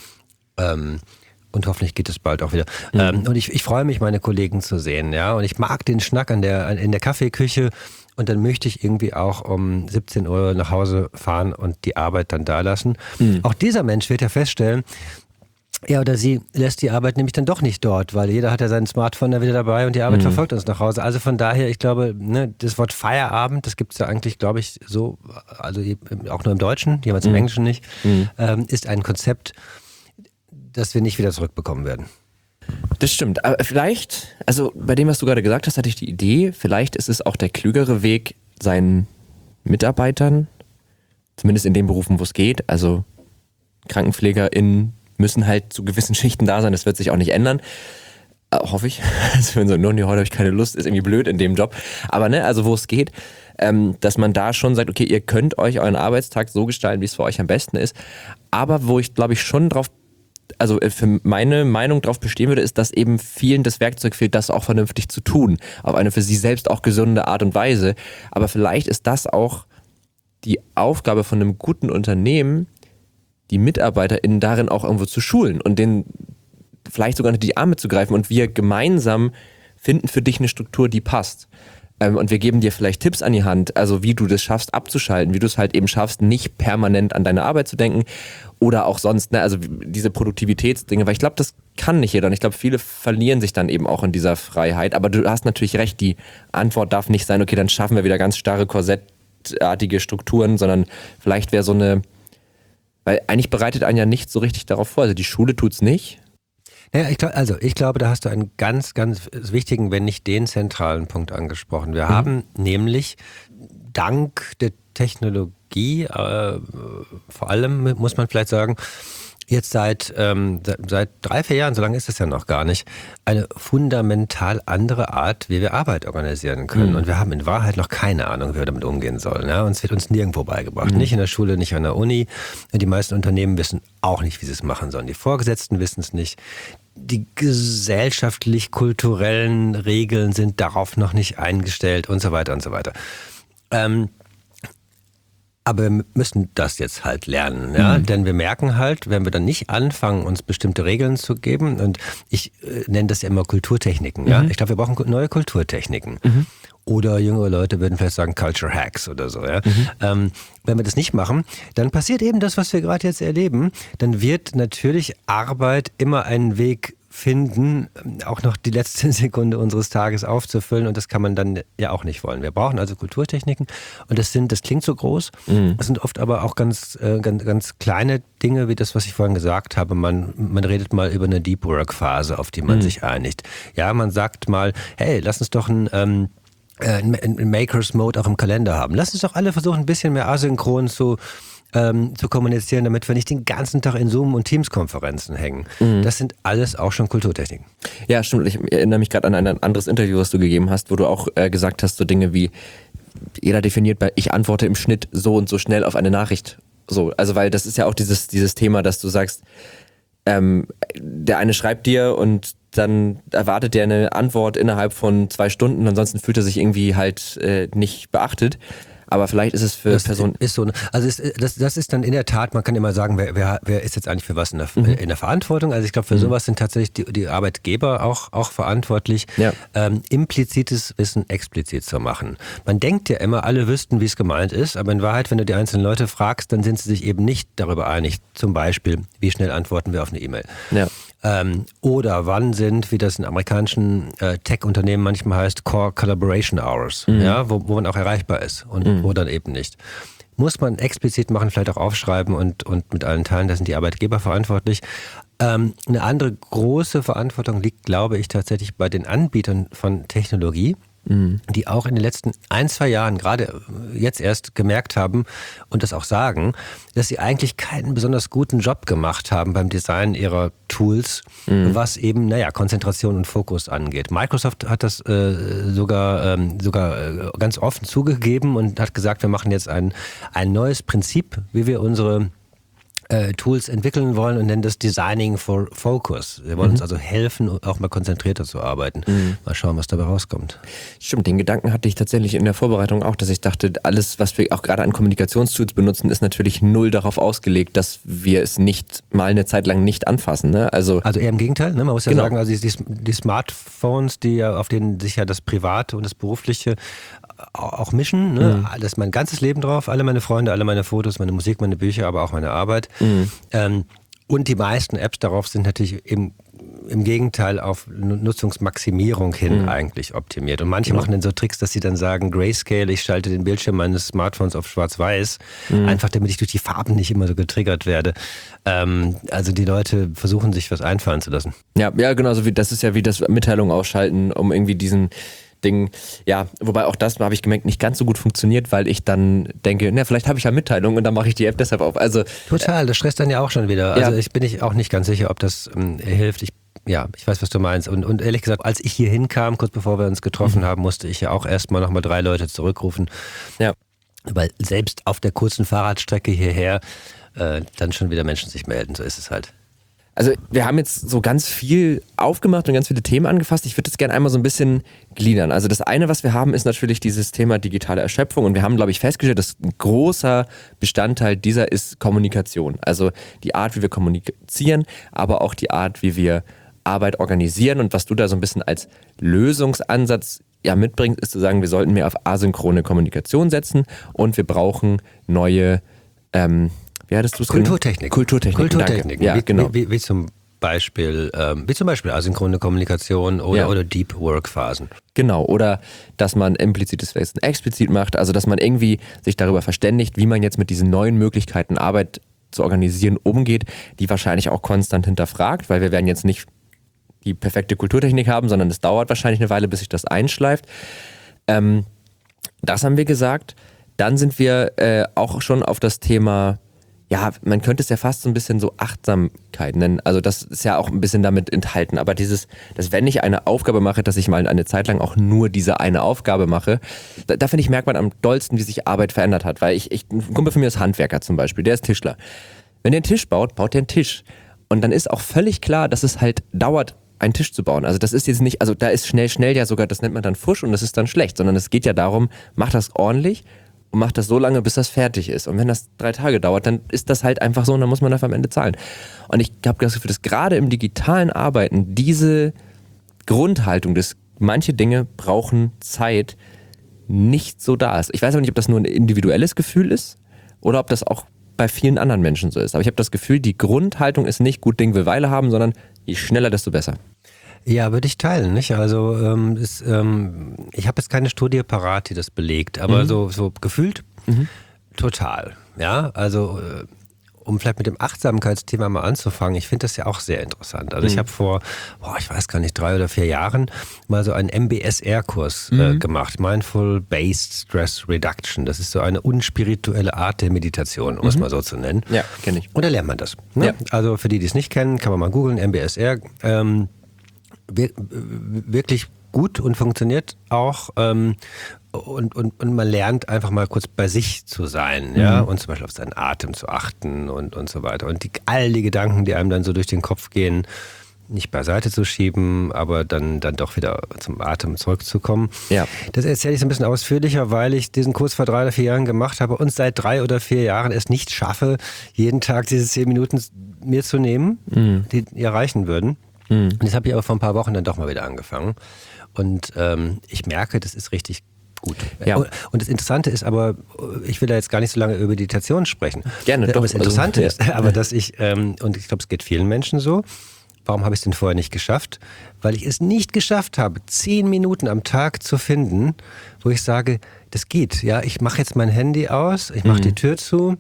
ähm, und hoffentlich geht es bald auch wieder. Mhm. Ähm, und ich, ich freue mich, meine Kollegen zu sehen. Ja? Und ich mag den Schnack an der, in der Kaffeeküche. Und dann möchte ich irgendwie auch um siebzehn Uhr nach Hause fahren und die Arbeit dann da lassen. Mhm. Auch dieser Mensch wird ja feststellen, er oder sie lässt die Arbeit nämlich dann doch nicht dort, weil jeder hat ja sein Smartphone da wieder dabei und die Arbeit mhm. verfolgt uns nach Hause. Also von daher, ich glaube, ne, das Wort Feierabend, das gibt es ja eigentlich, glaube ich, so, also auch nur im Deutschen, jeweils im mhm. Englischen nicht, mhm. ähm, ist ein Konzept, das wir nicht wieder zurückbekommen werden. Das stimmt, aber vielleicht, also bei dem, was du gerade gesagt hast, hatte ich die Idee, vielleicht ist es auch der klügere Weg, seinen Mitarbeitern, zumindest in den Berufen, wo es geht, also KrankenpflegerInnen müssen halt zu gewissen Schichten da sein, das wird sich auch nicht ändern, äh, hoffe ich. Also wenn so, no, nee, heute habe ich keine Lust, ist irgendwie blöd in dem Job, aber ne, also wo es geht, ähm, dass man da schon sagt, okay, ihr könnt euch euren Arbeitstag so gestalten, wie es für euch am besten ist, aber wo ich, glaube ich, schon drauf also für meine Meinung darauf bestehen würde, ist, dass eben vielen das Werkzeug fehlt, das auch vernünftig zu tun. Auf eine für sie selbst auch gesunde Art und Weise. Aber vielleicht ist das auch die Aufgabe von einem guten Unternehmen, die MitarbeiterInnen darin auch irgendwo zu schulen und denen vielleicht sogar unter die Arme zu greifen und wir gemeinsam finden für dich eine Struktur, die passt. Und wir geben dir vielleicht Tipps an die Hand, also wie du das schaffst abzuschalten, wie du es halt eben schaffst, nicht permanent an deine Arbeit zu denken oder auch sonst, ne, also diese Produktivitätsdinge, weil ich glaube, das kann nicht jeder und ich glaube, viele verlieren sich dann eben auch in dieser Freiheit, aber du hast natürlich recht, die Antwort darf nicht sein, okay, dann schaffen wir wieder ganz starre korsettartige Strukturen, sondern vielleicht wäre so eine, weil eigentlich bereitet einen ja nicht so richtig darauf vor, also die Schule tut's nicht. Ja, ich glaub, also ich glaube, da hast du einen ganz, ganz wichtigen, wenn nicht den zentralen Punkt angesprochen. Wir mhm. haben nämlich dank der Technologie, äh, vor allem muss man vielleicht sagen, jetzt seit, ähm, seit drei, vier Jahren, so lange ist es ja noch gar nicht, eine fundamental andere Art, wie wir Arbeit organisieren können. Mhm. Und wir haben in Wahrheit noch keine Ahnung, wie wir damit umgehen sollen. Ja? Und es wird uns nirgendwo beigebracht. Mhm. Nicht in der Schule, nicht an der Uni. Die meisten Unternehmen wissen auch nicht, wie sie es machen sollen. Die Vorgesetzten wissen es nicht. Die gesellschaftlich-kulturellen Regeln sind darauf noch nicht eingestellt und so weiter und so weiter. Ähm, Aber wir müssen das jetzt halt lernen, ja, mhm. denn wir merken halt, wenn wir dann nicht anfangen, uns bestimmte Regeln zu geben, und ich äh, nenne das ja immer Kulturtechniken, mhm. ja, ich glaube, wir brauchen neue Kulturtechniken. Mhm. Oder jüngere Leute würden vielleicht sagen Culture Hacks oder so, ja. Mhm. Ähm, wenn wir das nicht machen, dann passiert eben das, was wir gerade jetzt erleben. Dann wird natürlich Arbeit immer einen Weg finden, auch noch die letzte Sekunde unseres Tages aufzufüllen, und das kann man dann ja auch nicht wollen. Wir brauchen also Kulturtechniken, und das sind, das klingt so groß, mhm. das sind oft aber auch ganz, äh, ganz, ganz kleine Dinge, wie das, was ich vorhin gesagt habe. Man, man redet mal über eine Deep Work Phase, auf die man mhm. sich einigt. Ja, man sagt mal, hey, lass uns doch ein ähm, ein Makers Mode auch im Kalender haben. Lass uns doch alle versuchen, ein bisschen mehr asynchron zu Ähm, zu kommunizieren, damit wir nicht den ganzen Tag in Zoom- und Teams-Konferenzen hängen. Mhm. Das sind alles auch schon Kulturtechniken. Ja, stimmt. Ich erinnere mich gerade an ein anderes Interview, was du gegeben hast, wo du auch äh, gesagt hast, so Dinge wie, jeder definiert bei, ich antworte im Schnitt so und so schnell auf eine Nachricht. So, also weil das ist ja auch dieses, dieses Thema, dass du sagst, ähm, der eine schreibt dir und dann erwartet der eine Antwort innerhalb von zwei Stunden, ansonsten fühlt er sich irgendwie halt äh, nicht beachtet. Aber vielleicht ist es für das Personen... Ist so, also ist, das, das ist dann in der Tat, man kann immer sagen, wer, wer, wer ist jetzt eigentlich für was in der, mhm. in der Verantwortung. Also ich glaube, für mhm. sowas sind tatsächlich die, die Arbeitgeber auch, auch verantwortlich, ja. ähm, implizites Wissen explizit zu machen. Man denkt ja immer, alle wüssten, wie es gemeint ist, aber in Wahrheit, wenn du die einzelnen Leute fragst, dann sind sie sich eben nicht darüber einig. Zum Beispiel, wie schnell antworten wir auf eine E-Mail. Ja. Ähm, oder wann sind, wie das in amerikanischen äh, Tech-Unternehmen manchmal heißt, Core Collaboration Hours, mhm. ja, wo, wo man auch erreichbar ist und mhm. wo dann eben nicht. Muss man explizit machen, vielleicht auch aufschreiben und, und mit allen teilen, da sind die Arbeitgeber verantwortlich. Ähm, eine andere große Verantwortung liegt, glaube ich, tatsächlich bei den Anbietern von Technologie, mhm. die auch in den letzten ein, zwei Jahren, gerade jetzt erst gemerkt haben und das auch sagen, dass sie eigentlich keinen besonders guten Job gemacht haben beim Design ihrer Tools, mhm. was eben, naja, Konzentration und Fokus angeht. Microsoft hat das äh, sogar, ähm, sogar äh, ganz offen zugegeben und hat gesagt, wir machen jetzt ein, ein neues Prinzip, wie wir unsere Äh, Tools entwickeln wollen, und nennen das Designing for Focus. Wir wollen mhm. uns also helfen, auch mal konzentrierter zu arbeiten. Mhm. Mal schauen, was dabei rauskommt. Stimmt, den Gedanken hatte ich tatsächlich in der Vorbereitung auch, dass ich dachte, alles, was wir auch gerade an Kommunikationstools benutzen, ist natürlich null darauf ausgelegt, dass wir es nicht mal eine Zeit lang nicht anfassen. Ne? Also, also eher im Gegenteil, ne? Man muss ja genau. sagen, also die, die Smartphones, die ja, auf denen sich ja das Private und das Berufliche auch mischen, ne? Mhm. Das ist mein ganzes Leben drauf, alle meine Freunde, alle meine Fotos, meine Musik, meine Bücher, aber auch meine Arbeit. Mhm. Ähm, und die meisten Apps darauf sind natürlich im, im Gegenteil auf Nutzungsmaximierung hin mhm. eigentlich optimiert. Und manche mhm. machen dann so Tricks, dass sie dann sagen, Grayscale, ich schalte den Bildschirm meines Smartphones auf schwarz-weiß, mhm. einfach damit ich durch die Farben nicht immer so getriggert werde. Ähm, also die Leute versuchen sich was einfallen zu lassen. Ja, ja, genau, so wie, das ist ja wie das Mitteilung ausschalten, um irgendwie diesen Ding, ja, wobei auch das, habe ich gemerkt, nicht ganz so gut funktioniert, weil ich dann denke, na, vielleicht habe ich ja Mitteilung und dann mache ich die App deshalb auf. Also total, das stresst dann ja auch schon wieder. Also ja. ich bin ich auch nicht ganz sicher, ob das ähm, hilft. Ich, ja, ich weiß, was du meinst. Und, und ehrlich gesagt, als ich hier hinkam, kurz bevor wir uns getroffen mhm. haben, musste ich ja auch erstmal nochmal drei Leute zurückrufen. Ja. Weil selbst auf der kurzen Fahrradstrecke hierher äh, dann schon wieder Menschen sich melden. So ist es halt. Also wir haben jetzt so ganz viel aufgemacht und ganz viele Themen angefasst. Ich würde das gerne einmal so ein bisschen gliedern. Also das eine, was wir haben, ist natürlich dieses Thema digitale Erschöpfung. Und wir haben, glaube ich, festgestellt, dass ein großer Bestandteil dieser ist Kommunikation. Also die Art, wie wir kommunizieren, aber auch die Art, wie wir Arbeit organisieren. Und was du da so ein bisschen als Lösungsansatz ja mitbringst, ist zu sagen, wir sollten mehr auf asynchrone Kommunikation setzen und wir brauchen neue ähm, Wie hattest du es Kulturtechnik. Kulturtechnik. Kulturtechnik. Ja, wie, genau. Wie, wie, wie zum Beispiel, ähm, wie zum Beispiel asynchrone Kommunikation oder, ja. oder Deep Work Phasen. Genau. Oder dass man implizites Wissen explizit macht. Also dass man irgendwie sich darüber verständigt, wie man jetzt mit diesen neuen Möglichkeiten Arbeit zu organisieren umgeht, die wahrscheinlich auch konstant hinterfragt, weil wir werden jetzt nicht die perfekte Kulturtechnik haben, sondern es dauert wahrscheinlich eine Weile, bis sich das einschleift. Ähm, das haben wir gesagt. Dann sind wir äh, auch schon auf das Thema, ja, man könnte es ja fast so ein bisschen so Achtsamkeit nennen. Also das ist ja auch ein bisschen damit enthalten. Aber dieses, dass wenn ich eine Aufgabe mache, dass ich mal eine Zeit lang auch nur diese eine Aufgabe mache, da, da finde ich, merkt man am dollsten, wie sich Arbeit verändert hat. Weil ich, ich ein Kumpel von mir ist Handwerker zum Beispiel, der ist Tischler. Wenn der einen Tisch baut, baut der einen Tisch. Und dann ist auch völlig klar, dass es halt dauert, einen Tisch zu bauen. Also das ist jetzt nicht, also da ist schnell, schnell ja sogar, das nennt man dann Fusch und das ist dann schlecht, sondern es geht ja darum, mach das ordentlich und macht das so lange, bis das fertig ist. Und wenn das drei Tage dauert, dann ist das halt einfach so und dann muss man dafür am Ende zahlen. Und ich habe das Gefühl, dass gerade im digitalen Arbeiten diese Grundhaltung, dass manche Dinge brauchen Zeit, nicht so da ist. Ich weiß aber nicht, ob das nur ein individuelles Gefühl ist oder ob das auch bei vielen anderen Menschen so ist. Aber ich habe das Gefühl, die Grundhaltung ist nicht gut Ding will Weile haben, sondern je schneller, desto besser. Ja, würde ich teilen, nicht? Also ähm, ist, ähm, ich habe jetzt keine Studie parat, die das belegt, aber mhm. so, so gefühlt mhm. total. Ja, also äh, um vielleicht mit dem Achtsamkeitsthema mal anzufangen, ich finde das ja auch sehr interessant. Also mhm. ich habe vor, boah, ich weiß gar nicht, drei oder vier Jahren mal so einen M B S R-Kurs mhm. äh, gemacht, Mindful Based Stress Reduction. Das ist so eine unspirituelle Art der Meditation, um es mhm. mal so zu nennen. Ja, kenne ich. Und da lernt man das. Ne? Ja. Also für die, die es nicht kennen, kann man mal googeln, M B S R. Ähm, wirklich gut und funktioniert auch ähm, und, und, und man lernt einfach mal kurz bei sich zu sein, ja, mhm. und zum Beispiel auf seinen Atem zu achten und, und so weiter und die, all die Gedanken, die einem dann so durch den Kopf gehen, nicht beiseite zu schieben, aber dann, dann doch wieder zum Atem zurückzukommen. Ja. Das erzähle ich so ein bisschen ausführlicher, weil ich diesen Kurs vor drei oder vier Jahren gemacht habe und seit drei oder vier Jahren es nicht schaffe, jeden Tag diese zehn Minuten mir zu nehmen, mhm. die ihr reichen würden. Mhm. Und das habe ich aber vor ein paar Wochen dann doch mal wieder angefangen. Und ähm, ich merke, das ist richtig gut. Ja. Und das Interessante ist aber, ich will da jetzt gar nicht so lange über Meditation sprechen. Gerne, doch. Aber das Interessante also, ist, aber dass ich, ähm, und ich glaube, es geht vielen Menschen so, warum habe ich es denn vorher nicht geschafft? Weil ich es nicht geschafft habe, zehn Minuten am Tag zu finden, wo ich sage, das geht. Ja, ich mache jetzt mein Handy aus, ich mache mhm. die Tür zu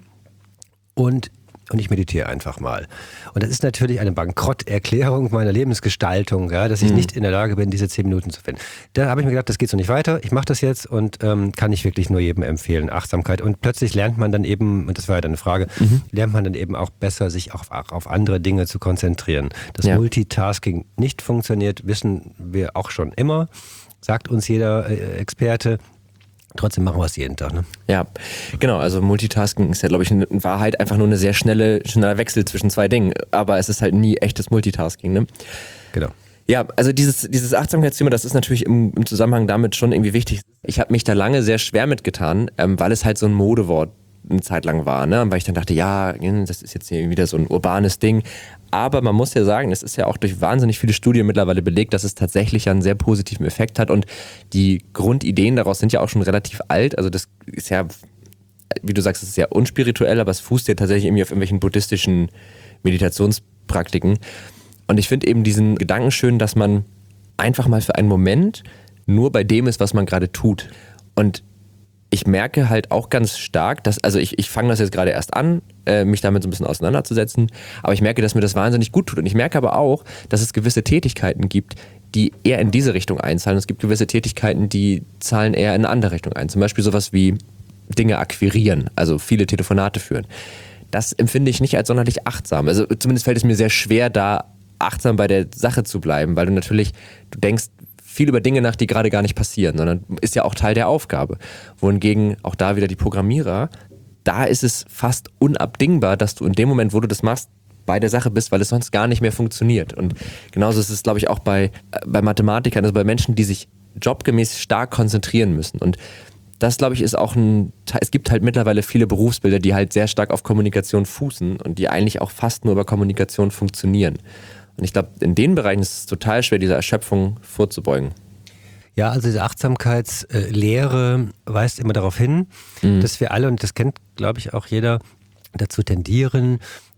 und Und ich meditiere einfach mal. Und das ist natürlich eine Bankrotterklärung meiner Lebensgestaltung, ja, dass ich mhm. nicht in der Lage bin, diese zehn Minuten zu finden. Da habe ich mir gedacht, das geht so nicht weiter. Ich mache das jetzt und ähm, kann ich wirklich nur jedem empfehlen, Achtsamkeit. Und plötzlich lernt man dann eben, und das war ja deine Frage, mhm. lernt man dann eben auch besser, sich auch, auch auf andere Dinge zu konzentrieren. Dass ja. Multitasking nicht funktioniert, wissen wir auch schon immer, sagt uns jeder äh, Experte. Trotzdem machen wir es jeden Tag, ne? Ja, genau. Also Multitasking ist ja, glaube ich, in Wahrheit einfach nur eine sehr schnelle, schneller Wechsel zwischen zwei Dingen. Aber es ist halt nie echtes Multitasking, ne? Genau. Ja, also dieses, dieses Achtsamkeitsthema, das ist natürlich im, im Zusammenhang damit schon irgendwie wichtig. Ich habe mich da lange sehr schwer mitgetan, ähm, weil es halt so ein Modewort eine Zeit lang war, ne? Und weil ich dann dachte, ja, das ist jetzt hier wieder so ein urbanes Ding. Aber man muss ja sagen, es ist ja auch durch wahnsinnig viele Studien mittlerweile belegt, dass es tatsächlich einen sehr positiven Effekt hat und die Grundideen daraus sind ja auch schon relativ alt. Also das ist ja, wie du sagst, es ist sehr unspirituell, aber es fußt ja tatsächlich irgendwie auf irgendwelchen buddhistischen Meditationspraktiken. Und ich finde eben diesen Gedanken schön, dass man einfach mal für einen Moment nur bei dem ist, was man gerade tut. Und ich merke halt auch ganz stark, dass, also ich, ich fange das jetzt gerade erst an, äh, mich damit so ein bisschen auseinanderzusetzen, aber ich merke, dass mir das wahnsinnig gut tut. Und ich merke aber auch, dass es gewisse Tätigkeiten gibt, die eher in diese Richtung einzahlen. Und es gibt gewisse Tätigkeiten, die zahlen eher in eine andere Richtung ein. Zum Beispiel sowas wie Dinge akquirieren, also viele Telefonate führen. Das empfinde ich nicht als sonderlich achtsam. Also zumindest fällt es mir sehr schwer, da achtsam bei der Sache zu bleiben, weil du natürlich, du denkst viel über Dinge nach, die gerade gar nicht passieren, sondern ist ja auch Teil der Aufgabe. Wohingegen auch da wieder die Programmierer, da ist es fast unabdingbar, dass du in dem Moment, wo du das machst, bei der Sache bist, weil es sonst gar nicht mehr funktioniert. Und genauso ist es, glaube ich, auch bei, bei Mathematikern, also bei Menschen, die sich jobgemäß stark konzentrieren müssen. Und das, glaube ich, ist auch ein, es gibt halt mittlerweile viele Berufsbilder, die halt sehr stark auf Kommunikation fußen und die eigentlich auch fast nur über Kommunikation funktionieren. Und ich glaube, in den Bereichen ist es total schwer, dieser Erschöpfung vorzubeugen. Ja, also diese Achtsamkeitslehre weist immer darauf hin, mhm. dass wir alle, und das kennt, glaube ich, auch jeder, dazu tendieren,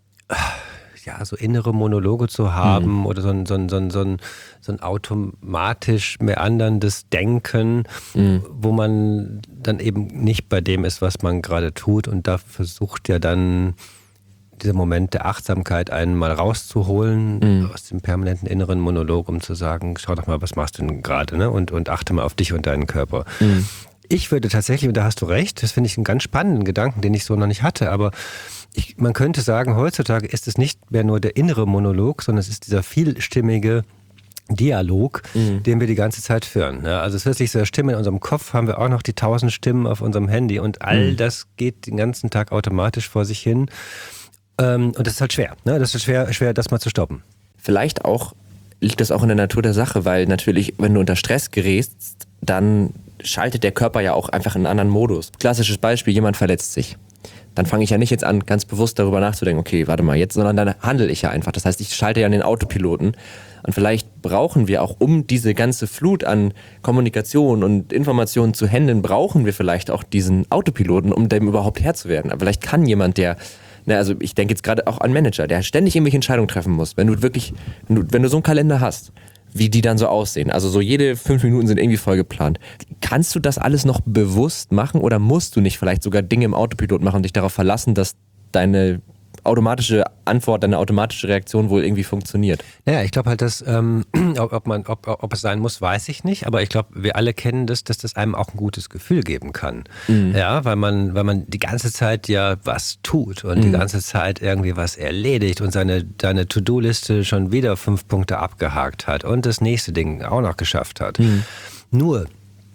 ja, so innere Monologe zu haben mhm. oder so ein, so ein, so ein, so ein, so ein automatisch meanderndes Denken, mhm. wo man dann eben nicht bei dem ist, was man gerade tut. Und da versucht ja dann dieser Moment der Achtsamkeit, einen mal rauszuholen mhm. aus dem permanenten inneren Monolog, um zu sagen, schau doch mal, was machst du denn gerade, ne? und, und achte mal auf dich und deinen Körper. Mhm. Ich würde tatsächlich, und da hast du recht, das finde ich einen ganz spannenden Gedanken, den ich so noch nicht hatte, aber ich, man könnte sagen, heutzutage ist es nicht mehr nur der innere Monolog, sondern es ist dieser vielstimmige Dialog, mhm. den wir die ganze Zeit führen. Ja, also zusätzlich zur Stimme in unserem Kopf haben wir auch noch die tausend Stimmen auf unserem Handy und all mhm. das geht den ganzen Tag automatisch vor sich hin. Ähm, und das ist halt schwer. Ne? Das ist schwer, schwer, das mal zu stoppen. Vielleicht auch liegt das auch in der Natur der Sache, weil natürlich, wenn du unter Stress gerätst, dann schaltet der Körper ja auch einfach in einen anderen Modus. Klassisches Beispiel, jemand verletzt sich. Dann fange ich ja nicht jetzt an, ganz bewusst darüber nachzudenken, okay, warte mal jetzt, sondern dann handle ich ja einfach. Das heißt, ich schalte ja in den Autopiloten. Und vielleicht brauchen wir auch, um diese ganze Flut an Kommunikation und Informationen zu handeln, brauchen wir vielleicht auch diesen Autopiloten, um dem überhaupt Herr zu werden. Aber vielleicht kann jemand, der, ne, also ich denke jetzt gerade auch an Manager, der ständig irgendwelche Entscheidungen treffen muss. Wenn du wirklich, wenn du, wenn du so einen Kalender hast, wie die dann so aussehen. Also so jede fünf Minuten sind irgendwie voll geplant. Kannst du das alles noch bewusst machen oder musst du nicht vielleicht sogar Dinge im Autopilot machen und dich darauf verlassen, dass deine automatische Antwort, deine automatische Reaktion wohl irgendwie funktioniert? Naja, ich glaube halt, dass ähm, ob, ob, man, ob, ob es sein muss, weiß ich nicht, aber ich glaube, wir alle kennen das, dass das einem auch ein gutes Gefühl geben kann. Mhm. Ja, weil man, weil man die ganze Zeit ja was tut und mhm. die ganze Zeit irgendwie was erledigt und seine, seine To-Do-Liste schon wieder fünf Punkte abgehakt hat und das nächste Ding auch noch geschafft hat. Mhm. Nur,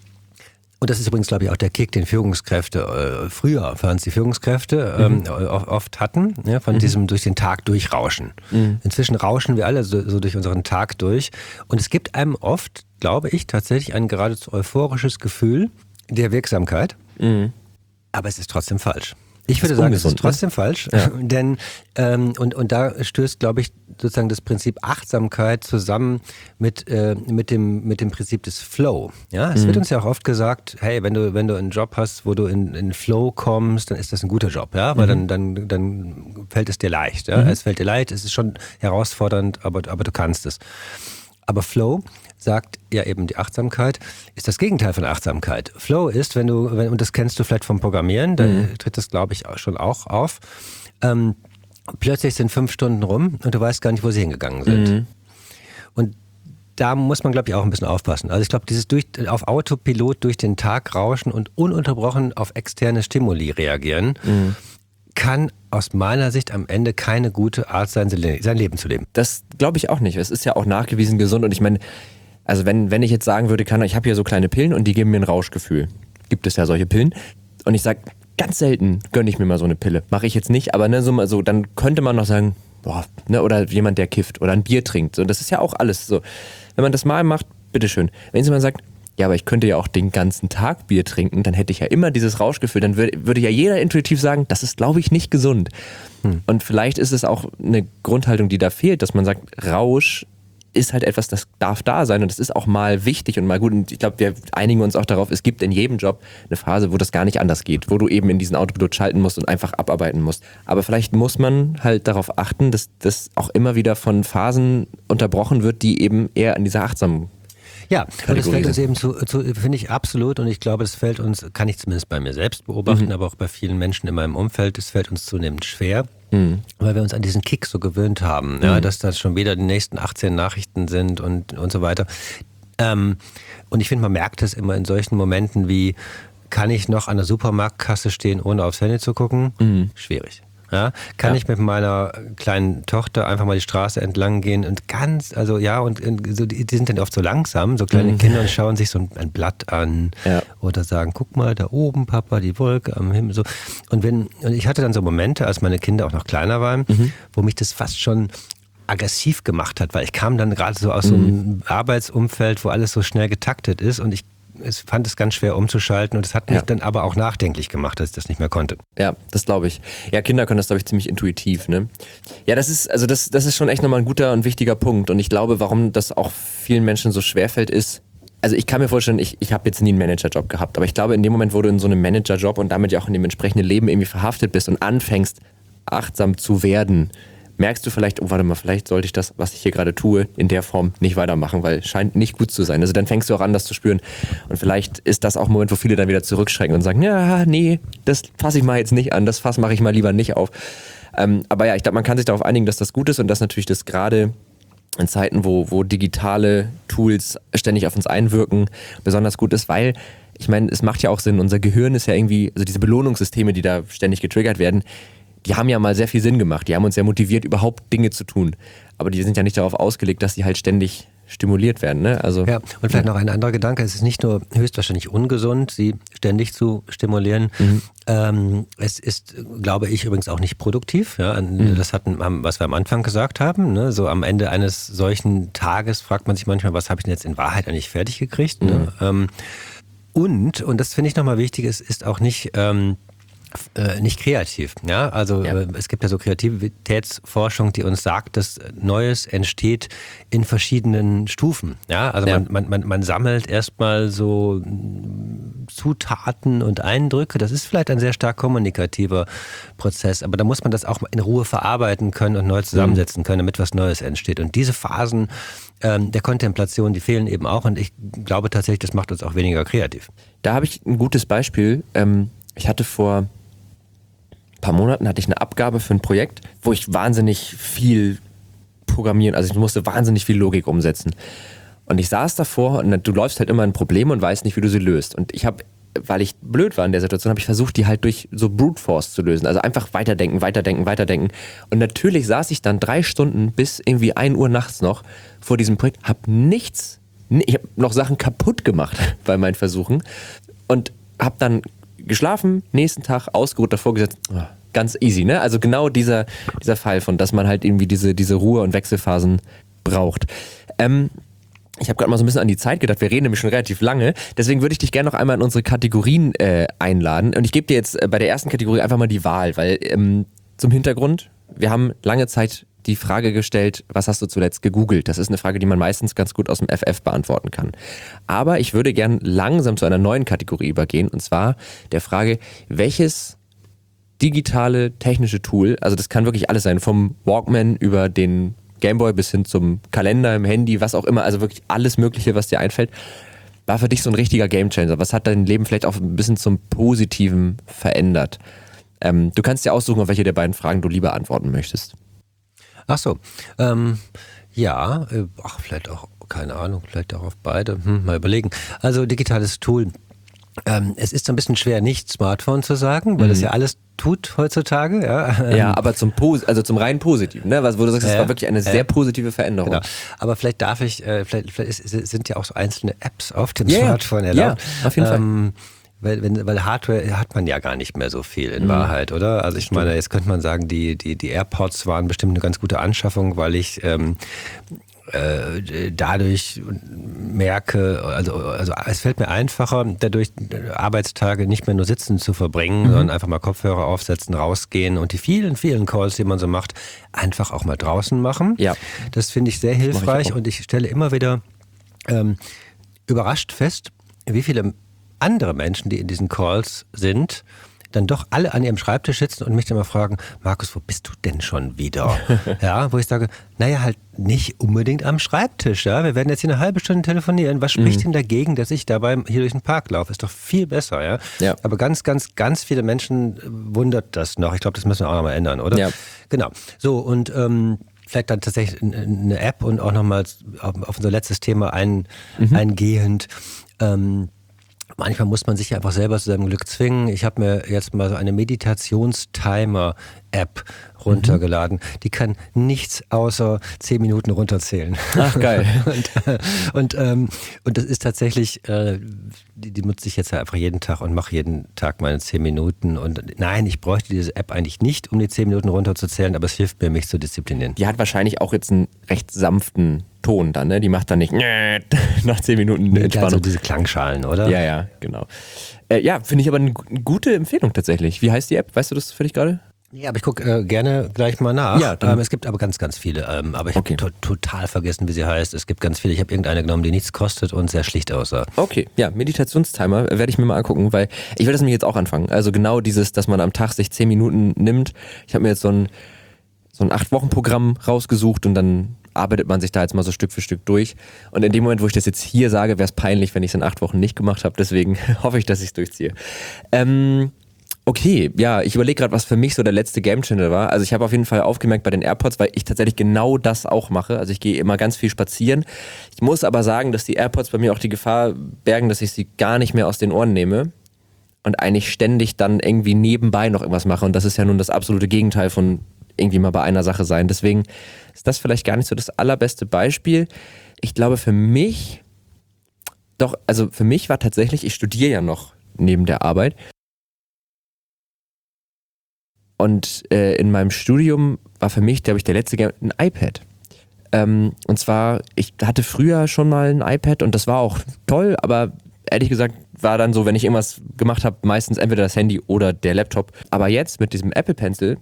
und das ist übrigens, glaube ich, auch der Kick, den Führungskräfte, äh, früher waren es die Führungskräfte, ähm, mhm. oft hatten, ja, von mhm. diesem durch den Tag durchrauschen. Mhm. Inzwischen rauschen wir alle so, so durch unseren Tag durch. Und es gibt einem oft, glaube ich, tatsächlich ein geradezu euphorisches Gefühl der Wirksamkeit. Mhm. Aber es ist trotzdem falsch. Ich würde sagen, es ist trotzdem ne? falsch, ja. denn ähm, und, und da stößt, glaube ich, sozusagen das Prinzip Achtsamkeit zusammen mit, äh, mit, dem, mit dem Prinzip des Flow. Ja, es mhm. wird uns ja auch oft gesagt, hey, wenn du, wenn du einen Job hast, wo du in, in Flow kommst, dann ist das ein guter Job, ja, weil mhm. dann, dann, dann fällt es dir leicht. Ja? Mhm. Es fällt dir leicht, es ist schon herausfordernd, aber, aber du kannst es. Aber Flow sagt ja eben die Achtsamkeit, ist das Gegenteil von Achtsamkeit. Flow ist, wenn du, wenn, und das kennst du vielleicht vom Programmieren, da mhm. tritt das, glaube ich, auch schon auch auf, ähm, plötzlich sind fünf Stunden rum und du weißt gar nicht, wo sie hingegangen sind. Mhm. Und da muss man, glaube ich, auch ein bisschen aufpassen. Also ich glaube, dieses durch, auf Autopilot durch den Tag rauschen und ununterbrochen auf externe Stimuli reagieren, mhm. kann aus meiner Sicht am Ende keine gute Art sein, sein Leben zu leben. Das glaube ich auch nicht. Es ist ja auch nachgewiesen gesund und ich meine, also wenn, wenn ich jetzt sagen würde, kann, ich habe hier so kleine Pillen und die geben mir ein Rauschgefühl. Gibt es ja solche Pillen. Und ich sage, ganz selten gönne ich mir mal so eine Pille. Mache ich jetzt nicht, aber ne, so mal so, dann könnte man noch sagen, boah, ne, oder jemand, der kifft oder ein Bier trinkt. So, das ist ja auch alles so. Wenn man das mal macht, bitteschön. Wenn jemand sagt, ja, aber ich könnte ja auch den ganzen Tag Bier trinken, dann hätte ich ja immer dieses Rauschgefühl. Dann würde, würde ja jeder intuitiv sagen, das ist, glaube ich, nicht gesund. Hm. Und vielleicht ist es auch eine Grundhaltung, die da fehlt, dass man sagt, Rausch ist halt etwas, das darf da sein und das ist auch mal wichtig und mal gut. Und ich glaube, wir einigen uns auch darauf, es gibt in jedem Job eine Phase, wo das gar nicht anders geht, wo du eben in diesen Autopilot schalten musst und einfach abarbeiten musst. Aber vielleicht muss man halt darauf achten, dass das auch immer wieder von Phasen unterbrochen wird, die eben eher an dieser Achtsamkeit. Ja, und das fällt uns eben zu, zu finde ich absolut und ich glaube, das fällt uns, kann ich zumindest bei mir selbst beobachten, mhm. aber auch bei vielen Menschen in meinem Umfeld, das fällt uns zunehmend schwer, mhm. weil wir uns an diesen Kick so gewöhnt haben, mhm. ja, dass das schon wieder die nächsten achtzehn Nachrichten sind und, und so weiter. Ähm, und ich finde, man merkt es immer in solchen Momenten wie, kann ich noch an der Supermarktkasse stehen, ohne aufs Handy zu gucken? Mhm. Schwierig. Ja, kann ja. ich mit meiner kleinen Tochter einfach mal die Straße entlang gehen und ganz, also ja, und, und so, die sind dann oft so langsam, so kleine mhm. Kinder und schauen sich so ein, ein Blatt an ja. oder sagen, guck mal, da oben, Papa, die Wolke am Himmel, so. Und wenn, und ich hatte dann so Momente, als meine Kinder auch noch kleiner waren, mhm. wo mich das fast schon aggressiv gemacht hat, weil ich kam dann gerade so aus mhm. so einem Arbeitsumfeld, wo alles so schnell getaktet ist und ich Ich fand es ganz schwer umzuschalten und es hat mich ja. dann aber auch nachdenklich gemacht, dass ich das nicht mehr konnte. Ja, das glaube ich. Ja, Kinder können das, glaube ich, ziemlich intuitiv, ne? Ja, das ist, also das, das ist schon echt nochmal ein guter und wichtiger Punkt und ich glaube, warum das auch vielen Menschen so schwerfällt, ist, also ich kann mir vorstellen, ich, ich habe jetzt nie einen Managerjob gehabt, aber ich glaube, in dem Moment, wo du in so einem Managerjob und damit ja auch in dem entsprechenden Leben irgendwie verhaftet bist und anfängst, achtsam zu werden, merkst du vielleicht, oh warte mal, vielleicht sollte ich das, was ich hier gerade tue, in der Form nicht weitermachen, weil es scheint nicht gut zu sein. Also dann fängst du auch an, das zu spüren. Und vielleicht ist das auch ein Moment, wo viele dann wieder zurückschrecken und sagen, ja, nee, das fasse ich mal jetzt nicht an, das Fass mache ich mal lieber nicht auf. Ähm, aber ja, ich glaube, man kann sich darauf einigen, dass das gut ist und dass natürlich das gerade in Zeiten, wo, wo digitale Tools ständig auf uns einwirken, besonders gut ist, weil ich meine, es macht ja auch Sinn, unser Gehirn ist ja irgendwie, also diese Belohnungssysteme, die da ständig getriggert werden, die haben ja mal sehr viel Sinn gemacht, die haben uns ja motiviert, überhaupt Dinge zu tun, aber die sind ja nicht darauf ausgelegt, dass die halt ständig stimuliert werden. Ne? Also, ja, und vielleicht noch ein anderer Gedanke, es ist nicht nur höchstwahrscheinlich ungesund, sie ständig zu stimulieren, mhm. ähm, es ist, glaube ich, übrigens auch nicht produktiv. Ja? Mhm. Das hatten, was wir am Anfang gesagt haben, ne? So am Ende eines solchen Tages fragt man sich manchmal, was habe ich denn jetzt in Wahrheit eigentlich fertig gekriegt? Mhm. Ne? Ähm, und, und das finde ich nochmal wichtig, es ist auch nicht... Ähm, Äh, nicht kreativ. Ja? Also ja. Äh, es gibt ja so Kreativitätsforschung, die uns sagt, dass Neues entsteht in verschiedenen Stufen. Ja? Also ja. Man, man, man, man sammelt erstmal so Zutaten und Eindrücke. Das ist vielleicht ein sehr stark kommunikativer Prozess, aber da muss man das auch in Ruhe verarbeiten können und neu zusammensetzen können, damit was Neues entsteht. Und diese Phasen ähm, der Kontemplation, die fehlen eben auch und ich glaube tatsächlich, das macht uns auch weniger kreativ. Da habe ich ein gutes Beispiel. Ähm, ich hatte vor ein paar Monaten hatte ich eine Abgabe für ein Projekt, wo ich wahnsinnig viel programmieren, also ich musste wahnsinnig viel Logik umsetzen. Und ich saß davor und du läufst halt immer ein Problem und weißt nicht, wie du sie löst. Und ich habe, weil ich blöd war in der Situation, habe ich versucht, die halt durch so Brute Force zu lösen. Also einfach weiterdenken, weiterdenken, weiterdenken. Und natürlich saß ich dann drei Stunden bis irgendwie ein Uhr nachts noch vor diesem Projekt, habe nichts, ich habe noch Sachen kaputt gemacht bei meinen Versuchen und habe dann geschlafen, nächsten Tag ausgeruht, davor gesetzt, oh, ganz easy, ne? Also genau dieser, dieser Fall von, dass man halt irgendwie diese, diese Ruhe- und Wechselphasen braucht. Ähm, ich habe gerade mal so ein bisschen an die Zeit gedacht, wir reden nämlich schon relativ lange, deswegen würde ich dich gerne noch einmal in unsere Kategorien äh, einladen und ich gebe dir jetzt äh, bei der ersten Kategorie einfach mal die Wahl, weil ähm, zum Hintergrund, wir haben lange Zeit die Frage gestellt, was hast du zuletzt gegoogelt? Das ist eine Frage, die man meistens ganz gut aus dem F F beantworten kann. Aber ich würde gern langsam zu einer neuen Kategorie übergehen und zwar der Frage, welches digitale technische Tool, also das kann wirklich alles sein, vom Walkman über den Gameboy bis hin zum Kalender im Handy, was auch immer, also wirklich alles Mögliche, was dir einfällt, war für dich so ein richtiger Gamechanger? Was hat dein Leben vielleicht auch ein bisschen zum Positiven verändert? Ähm, du kannst dir aussuchen, auf welche der beiden Fragen du lieber antworten möchtest. Ach so, ähm, ja, äh, ach, vielleicht auch, keine Ahnung, vielleicht auch auf beide, hm, mal überlegen. Also digitales Tool, ähm, es ist so ein bisschen schwer, nicht Smartphone zu sagen, weil mhm. das ja alles tut heutzutage. Ja, ja aber zum Pos- also zum rein Positiven, ne? Was, wo du sagst, das äh, war wirklich eine sehr äh, positive Veränderung. Genau. Aber vielleicht darf ich, äh, vielleicht, vielleicht ist, sind ja auch so einzelne Apps auf dem yeah, Smartphone erlaubt. Ja, auf jeden ähm, Fall. Weil, wenn, weil Hardware hat man ja gar nicht mehr so viel in mhm. Wahrheit, oder? Also ich Stimmt. meine, jetzt könnte man sagen, die, die, die AirPods waren bestimmt eine ganz gute Anschaffung, weil ich ähm, äh, dadurch merke, also, also es fällt mir einfacher, dadurch Arbeitstage nicht mehr nur sitzen zu verbringen, mhm. sondern einfach mal Kopfhörer aufsetzen, rausgehen und die vielen, vielen Calls, die man so macht, einfach auch mal draußen machen. Ja. Das finde ich sehr hilfreich ich und ich stelle immer wieder ähm, überrascht fest, wie viele andere Menschen, die in diesen Calls sind, dann doch alle an ihrem Schreibtisch sitzen und mich dann mal fragen, Markus, wo bist du denn schon wieder? Ja, wo ich sage, naja, halt nicht unbedingt am Schreibtisch. Ja? Wir werden jetzt hier eine halbe Stunde telefonieren. Was spricht mhm. denn dagegen, dass ich dabei hier durch den Park laufe? Ist doch viel besser. Ja? Ja. Aber ganz, ganz, ganz viele Menschen wundert das noch. Ich glaube, das müssen wir auch noch mal ändern, oder? Ja. Genau. So, und ähm, vielleicht dann tatsächlich eine App und auch nochmal auf, auf unser letztes Thema ein, mhm. eingehend. Ähm, Manchmal muss man sich ja einfach selber zu seinem Glück zwingen. Ich habe mir jetzt mal so eine Meditationstimer-App runtergeladen. Mhm. Die kann nichts außer zehn Minuten runterzählen. Ach, geil. und, äh, und, ähm, und das ist tatsächlich, äh, die, die nutze ich jetzt einfach jeden Tag und mache jeden Tag meine zehn Minuten. Und nein, ich bräuchte diese App eigentlich nicht, um die zehn Minuten runterzuzählen, aber es hilft mir, mich zu disziplinieren. Die hat wahrscheinlich auch jetzt einen recht sanften Ton dann, ne? Die macht dann nicht nach zehn Minuten Entspannung. Also diese Klangschalen, oder? Ja, ja, genau. Äh, ja, finde ich aber eine gute Empfehlung tatsächlich. Wie heißt die App? Weißt du das für dich gerade? Ja, aber ich gucke äh, gerne gleich mal nach. Ja, ähm, es gibt aber ganz, ganz viele. Ähm, aber ich okay. habe to- total vergessen, wie sie heißt. Es gibt ganz viele. Ich habe irgendeine genommen, die nichts kostet und sehr schlicht aussah. Okay, ja, Meditationstimer werde ich mir mal angucken, weil ich werde das nämlich jetzt auch anfangen. Also genau dieses, dass man am Tag sich zehn Minuten nimmt. Ich habe mir jetzt so ein, so ein acht-Wochen-Programm rausgesucht und dann arbeitet man sich da jetzt mal so Stück für Stück durch. Und in dem Moment, wo ich das jetzt hier sage, wäre es peinlich, wenn ich es in acht Wochen nicht gemacht habe. Deswegen hoffe ich, dass ich es durchziehe. Ähm... Okay, ja, ich überlege gerade, was für mich so der letzte Game Channel war. Also ich habe auf jeden Fall aufgemerkt bei den AirPods, weil ich tatsächlich genau das auch mache. Also ich gehe immer ganz viel spazieren. Ich muss aber sagen, dass die AirPods bei mir auch die Gefahr bergen, dass ich sie gar nicht mehr aus den Ohren nehme und eigentlich ständig dann irgendwie nebenbei noch irgendwas mache. Und das ist ja nun das absolute Gegenteil von irgendwie mal bei einer Sache sein. Deswegen ist das vielleicht gar nicht so das allerbeste Beispiel. Ich glaube für mich, doch, also für mich war tatsächlich, ich studiere ja noch neben der Arbeit. Und äh, in meinem Studium war für mich, glaube ich, der letzte Game ein iPad. Ähm, und zwar, ich hatte früher schon mal ein iPad und das war auch toll, aber ehrlich gesagt war dann so, wenn ich irgendwas gemacht habe, meistens entweder das Handy oder der Laptop. Aber jetzt mit diesem Apple Pencil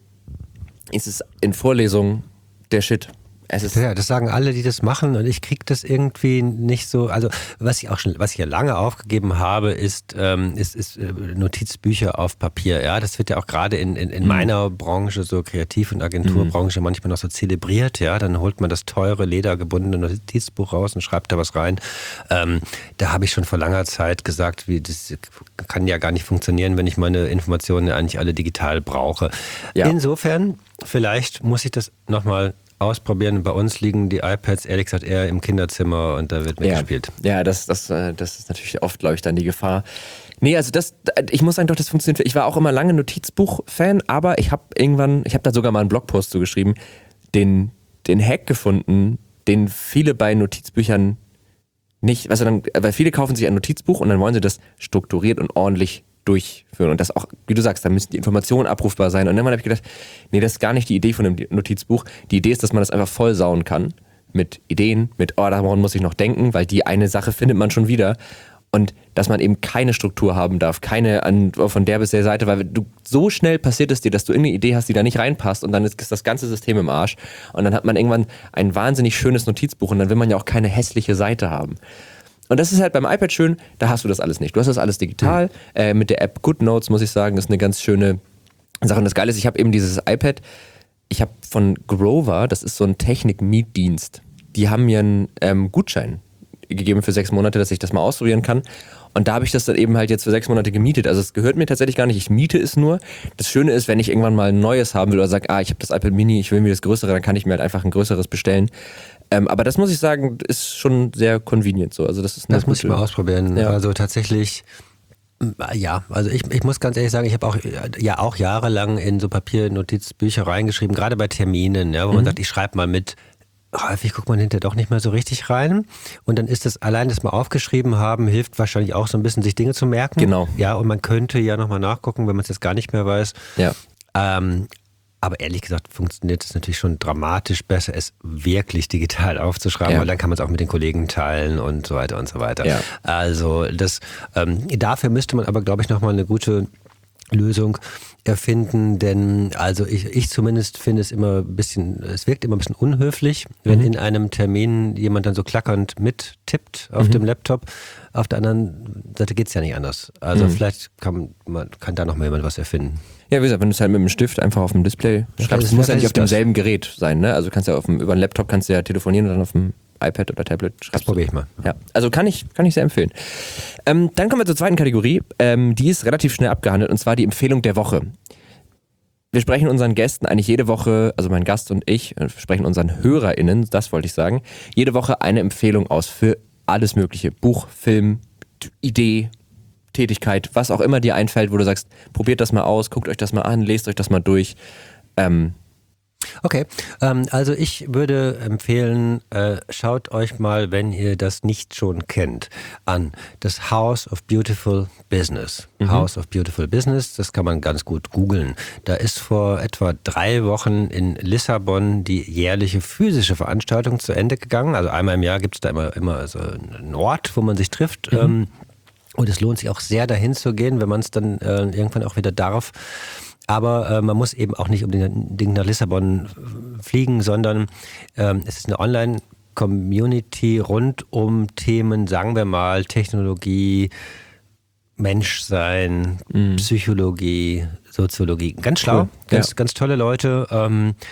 ist es in Vorlesungen der Shit. Es ist ja, das sagen alle, die das machen und ich kriege das irgendwie nicht so, also was ich auch schon, was ich ja lange aufgegeben habe, ist, ähm, ist, ist äh, Notizbücher auf Papier, ja, das wird ja auch gerade in, in, in mhm. meiner Branche, so Kreativ- und Agenturbranche mhm. manchmal noch so zelebriert, ja, dann holt man das teure, ledergebundene Notizbuch raus und schreibt da was rein. Ähm, da habe ich schon vor langer Zeit gesagt, wie das kann ja gar nicht funktionieren, wenn ich meine Informationen eigentlich alle digital brauche. Ja. Insofern, vielleicht muss ich das nochmal ausprobieren. Bei uns liegen die iPads ehrlich gesagt eher im Kinderzimmer und da wird mitgespielt. Ja, ja das, das, das ist natürlich oft, glaube ich, dann die Gefahr. Nee, also das, ich muss sagen, doch, das funktioniert. Ich war auch immer lange Notizbuch-Fan, aber ich habe irgendwann, ich habe da sogar mal einen Blogpost zu geschrieben, den, den Hack gefunden, den viele bei Notizbüchern nicht, also dann, weil viele kaufen sich ein Notizbuch und dann wollen sie das strukturiert und ordentlich durchführen und das auch, wie du sagst, da müssen die Informationen abrufbar sein und dann habe ich gedacht, nee, das ist gar nicht die Idee von einem Notizbuch. Die Idee ist, dass man das einfach vollsauen kann mit Ideen, mit, oh, daran muss ich noch denken, weil die eine Sache findet man schon wieder und dass man eben keine Struktur haben darf, keine an, von der bis der Seite, weil du so schnell passiert es dir, dass du irgendeine Idee hast, die da nicht reinpasst und dann ist das ganze System im Arsch und dann hat man irgendwann ein wahnsinnig schönes Notizbuch und dann will man ja auch keine hässliche Seite haben. Und das ist halt beim iPad schön, da hast du das alles nicht. Du hast das alles digital. Mhm. Äh, mit der App GoodNotes, muss ich sagen, ist eine ganz schöne Sache. Und das Geile ist, ich habe eben dieses iPad, ich habe von Grover, das ist so ein Technik-Mietdienst, die haben mir einen ähm, Gutschein gegeben für sechs Monate, dass ich das mal ausprobieren kann. Und da habe ich das dann eben halt jetzt für sechs Monate gemietet. Also es gehört mir tatsächlich gar nicht, ich miete es nur. Das Schöne ist, wenn ich irgendwann mal ein neues haben will oder sage, ah, ich habe das iPad Mini, ich will mir das größere, dann kann ich mir halt einfach ein größeres bestellen. Ähm, aber das muss ich sagen, ist schon sehr convenient so. Also das ist das muss ich mal ausprobieren. Ja. Also tatsächlich, ja, also ich, ich muss ganz ehrlich sagen, ich habe auch ja auch jahrelang in so Papiernotizbücher reingeschrieben, gerade bei Terminen, ja, wo mhm. man sagt, ich schreibe mal mit. Häufig guckt man hinterher doch nicht mehr so richtig rein. Und dann ist das, allein das mal aufgeschrieben haben, hilft wahrscheinlich auch so ein bisschen, sich Dinge zu merken. Genau. Ja, und man könnte ja nochmal nachgucken, wenn man es jetzt gar nicht mehr weiß. Ja. Ähm, aber ehrlich gesagt funktioniert es natürlich schon dramatisch besser, es wirklich digital aufzuschreiben, ja. weil dann kann man es auch mit den Kollegen teilen und so weiter und so weiter. Ja. Also das, ähm, dafür müsste man aber, glaube ich, nochmal eine gute Lösung erfinden, denn also ich, ich zumindest finde es immer ein bisschen, es wirkt immer ein bisschen unhöflich, wenn mhm. in einem Termin jemand dann so klackernd mittippt auf mhm. dem Laptop. Auf der anderen Seite geht es ja nicht anders. Also mhm. vielleicht kann, man, kann da noch mal jemand was erfinden. Ja, wie gesagt, wenn du es halt mit dem Stift einfach auf dem Display schreibst, es muss ja nicht auf demselben Gerät sein, ne? Also kannst ja auf dem, über einen Laptop kannst du ja telefonieren und dann auf dem iPad oder Tablet schreibst. Das probiere ich mal. Ja, also kann ich, kann ich sehr empfehlen. Ähm, dann kommen wir zur zweiten Kategorie. Ähm, die ist relativ schnell abgehandelt und zwar die Empfehlung der Woche. Wir sprechen unseren Gästen eigentlich jede Woche, also mein Gast und ich, sprechen unseren HörerInnen, das wollte ich sagen, jede Woche eine Empfehlung aus für alles Mögliche. Buch, Film, Idee, Tätigkeit, was auch immer dir einfällt, wo du sagst, probiert das mal aus, guckt euch das mal an, lest euch das mal durch. Ähm, Okay, ähm, also ich würde empfehlen, äh, schaut euch mal, wenn ihr das nicht schon kennt, an das House of Beautiful Business. Mhm. House of Beautiful Business, das kann man ganz gut googeln. Da ist vor etwa drei Wochen in Lissabon die jährliche physische Veranstaltung zu Ende gegangen. Also einmal im Jahr gibt es da immer, immer so einen Ort, wo man sich trifft. Mhm. Ähm, und es lohnt sich auch sehr, dahin zu gehen, wenn man es dann äh, irgendwann auch wieder darf. Aber äh, man muss eben auch nicht unbedingt nach Lissabon fliegen, sondern ähm, es ist eine Online-Community rund um Themen, sagen wir mal, Technologie, Menschsein, mhm. Psychologie, Soziologie. Ganz schlau, cool. ganz, ja. ganz tolle Leute, ähm, mit viel Austausch, mit, mit, mit lokalen Chapters, also vielleicht mhm. auch in eurer Stadt. Und ähm,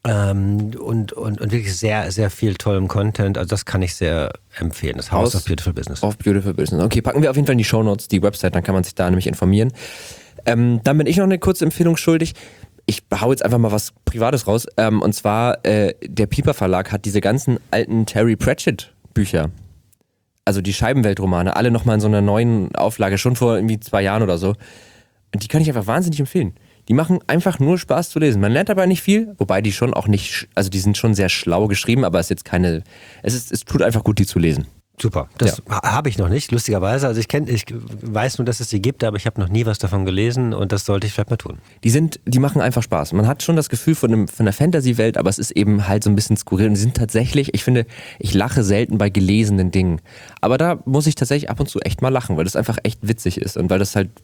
Ähm, und, und, und wirklich sehr, sehr viel tollem Content. Also das kann ich sehr empfehlen. Das House, House of Beautiful Business. Of Beautiful Business. Okay, packen wir auf jeden Fall in die Shownotes, die Website, dann kann man sich da nämlich informieren. Ähm, dann bin ich noch eine kurze Empfehlung schuldig. Ich hau jetzt einfach mal was Privates raus. Ähm, und zwar, äh, der Piper Verlag hat diese ganzen alten Terry Pratchett Bücher, also die Scheibenweltromane, alle nochmal in so einer neuen Auflage, schon vor irgendwie zwei Jahren oder so. Und die kann ich einfach wahnsinnig empfehlen. Die machen einfach nur Spaß zu lesen. Man lernt aber nicht viel, wobei die schon auch nicht, also die sind schon sehr schlau geschrieben, aber es ist jetzt keine, es ist, es tut einfach gut, die zu lesen. Super, das ja. habe ich noch nicht, lustigerweise. Also ich kenne, ich weiß nur, dass es sie gibt, aber ich habe noch nie was davon gelesen und das sollte ich vielleicht mal tun. Die sind, die machen einfach Spaß. Man hat schon das Gefühl von, einem, von einer Fantasy-Welt, aber es ist eben halt so ein bisschen skurril. Und die sind tatsächlich, ich finde, ich lache selten bei gelesenen Dingen. Aber da muss ich tatsächlich ab und zu echt mal lachen, weil das einfach echt witzig ist und weil das halt,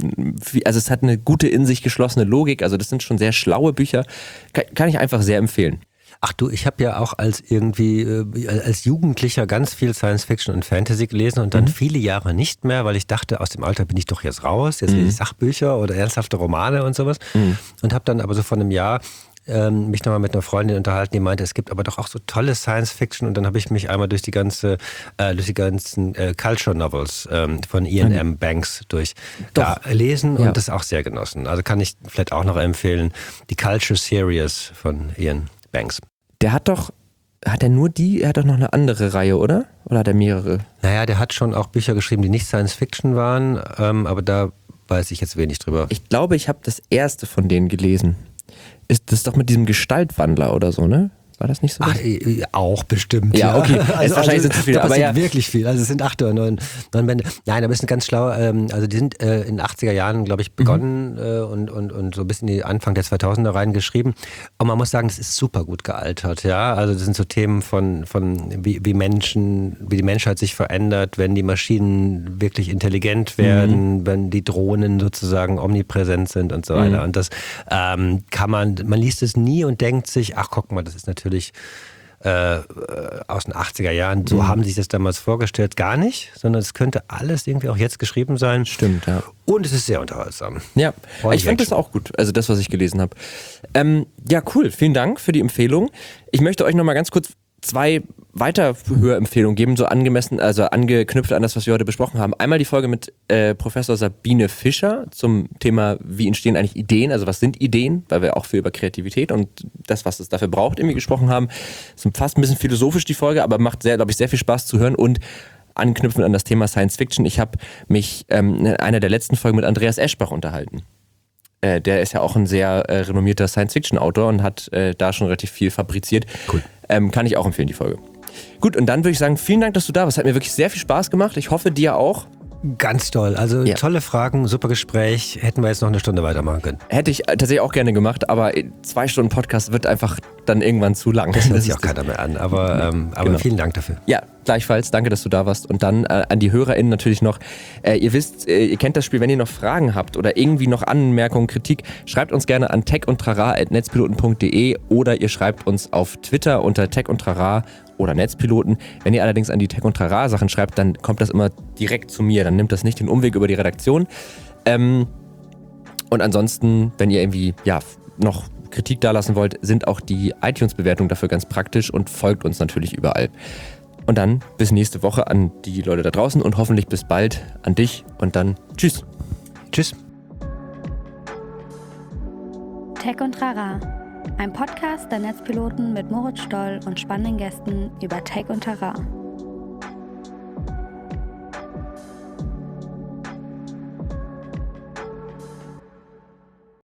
also es hat eine gute in sich geschlossene Logik, also das sind schon sehr schlaue Bücher, kann, kann ich einfach sehr empfehlen. Ach du, ich habe ja auch als irgendwie äh, als Jugendlicher ganz viel Science Fiction und Fantasy gelesen und dann mhm. viele Jahre nicht mehr, weil ich dachte, aus dem Alter bin ich doch jetzt raus, jetzt mhm. lese ich Sachbücher oder ernsthafte Romane und sowas mhm. und habe dann aber so vor einem Jahr ähm, mich nochmal mit einer Freundin unterhalten, die meinte, es gibt aber doch auch so tolle Science Fiction und dann habe ich mich einmal durch die ganze, äh, durch die ganzen äh, Culture Novels ähm, von Ian mhm. M. Banks durchgelesen ja, und das auch sehr genossen. Also kann ich vielleicht auch noch empfehlen, die Culture Series von Ian Banks. Der hat doch, hat er nur die, er hat doch noch eine andere Reihe, oder? Oder hat er mehrere? Naja, der hat schon auch Bücher geschrieben, die nicht Science Fiction waren, ähm, aber da weiß ich jetzt wenig drüber. Ich glaube, ich habe das erste von denen gelesen. Ist das doch mit diesem Gestaltwandler oder so, ne? War das nicht so? Ach, auch bestimmt. Ja, ja. okay. Also, also, wahrscheinlich sind es viele, aber ja. wirklich viel. Also es sind acht oder neun, neun Bände. Nein, aber es ist ganz schlau. Ähm, also die sind äh, in den achtziger Jahren, glaube ich, begonnen mhm. äh, und, und, und so ein bisschen in die Anfang der zweitausender rein geschrieben. Und man muss sagen, das ist super gut gealtert. Ja, also das sind so Themen von, von wie, wie Menschen, wie die Menschheit sich verändert, wenn die Maschinen wirklich intelligent werden, mhm. wenn die Drohnen sozusagen omnipräsent sind und so weiter. Mhm. Und das ähm, kann man, man liest es nie und denkt sich, ach guck mal, das ist natürlich natürlich äh, aus den achtziger Jahren, so mhm. haben sie sich das damals vorgestellt, gar nicht, sondern es könnte alles irgendwie auch jetzt geschrieben sein. Stimmt, ja. Und es ist sehr unterhaltsam. Ja, ich fand das auch gut, also das, was ich gelesen habe. Ähm, ja, cool, vielen Dank für die Empfehlung. Ich möchte euch nochmal ganz kurz zwei Weiterhörempfehlungen geben, so angemessen, also angeknüpft an das, was wir heute besprochen haben. Einmal die Folge mit äh, Professor Sabine Fischer zum Thema, wie entstehen eigentlich Ideen, also was sind Ideen, weil wir auch viel über Kreativität und das, was es dafür braucht, irgendwie gesprochen haben. Das ist fast ein bisschen philosophisch, die Folge, aber macht sehr, glaube ich, sehr viel Spaß zu hören und anknüpfend an das Thema Science Fiction. Ich habe mich ähm, in einer der letzten Folgen mit Andreas Eschbach unterhalten. Äh, der ist ja auch ein sehr äh, renommierter Science-Fiction-Autor und hat äh, da schon relativ viel fabriziert. Cool. Ähm, kann ich auch empfehlen, die Folge. Gut, und dann würde ich sagen, vielen Dank, dass du da warst. Hat mir wirklich sehr viel Spaß gemacht. Ich hoffe, dir auch. Ganz toll. Also ja. tolle Fragen, super Gespräch. Hätten wir jetzt noch eine Stunde weitermachen können. Hätte ich tatsächlich auch gerne gemacht, aber zwei Stunden Podcast wird einfach dann irgendwann zu lang. Das hört sich auch keiner mehr an, aber, ähm, aber genau. Vielen Dank dafür. Ja, gleichfalls. Danke, dass du da warst. Und dann äh, an die HörerInnen natürlich noch. Äh, ihr wisst, äh, ihr kennt das Spiel, wenn ihr noch Fragen habt oder irgendwie noch Anmerkungen, Kritik, schreibt uns gerne an tech und trara at netzpiloten punkt de oder ihr schreibt uns auf Twitter unter tech und trara oder Netzpiloten. Wenn ihr allerdings an die Tech- und Trara-Sachen schreibt, dann kommt das immer direkt zu mir. Dann nimmt das nicht den Umweg über die Redaktion. Ähm, und ansonsten, wenn ihr irgendwie ja, noch Kritik dalassen wollt, sind auch die iTunes-Bewertungen dafür ganz praktisch und folgt uns natürlich überall. Und dann bis nächste Woche an die Leute da draußen und hoffentlich bis bald an dich und dann tschüss. Tschüss. Tech und Trara. Ein Podcast der Netzpiloten mit Moritz Stoll und spannenden Gästen über Tech und Trara.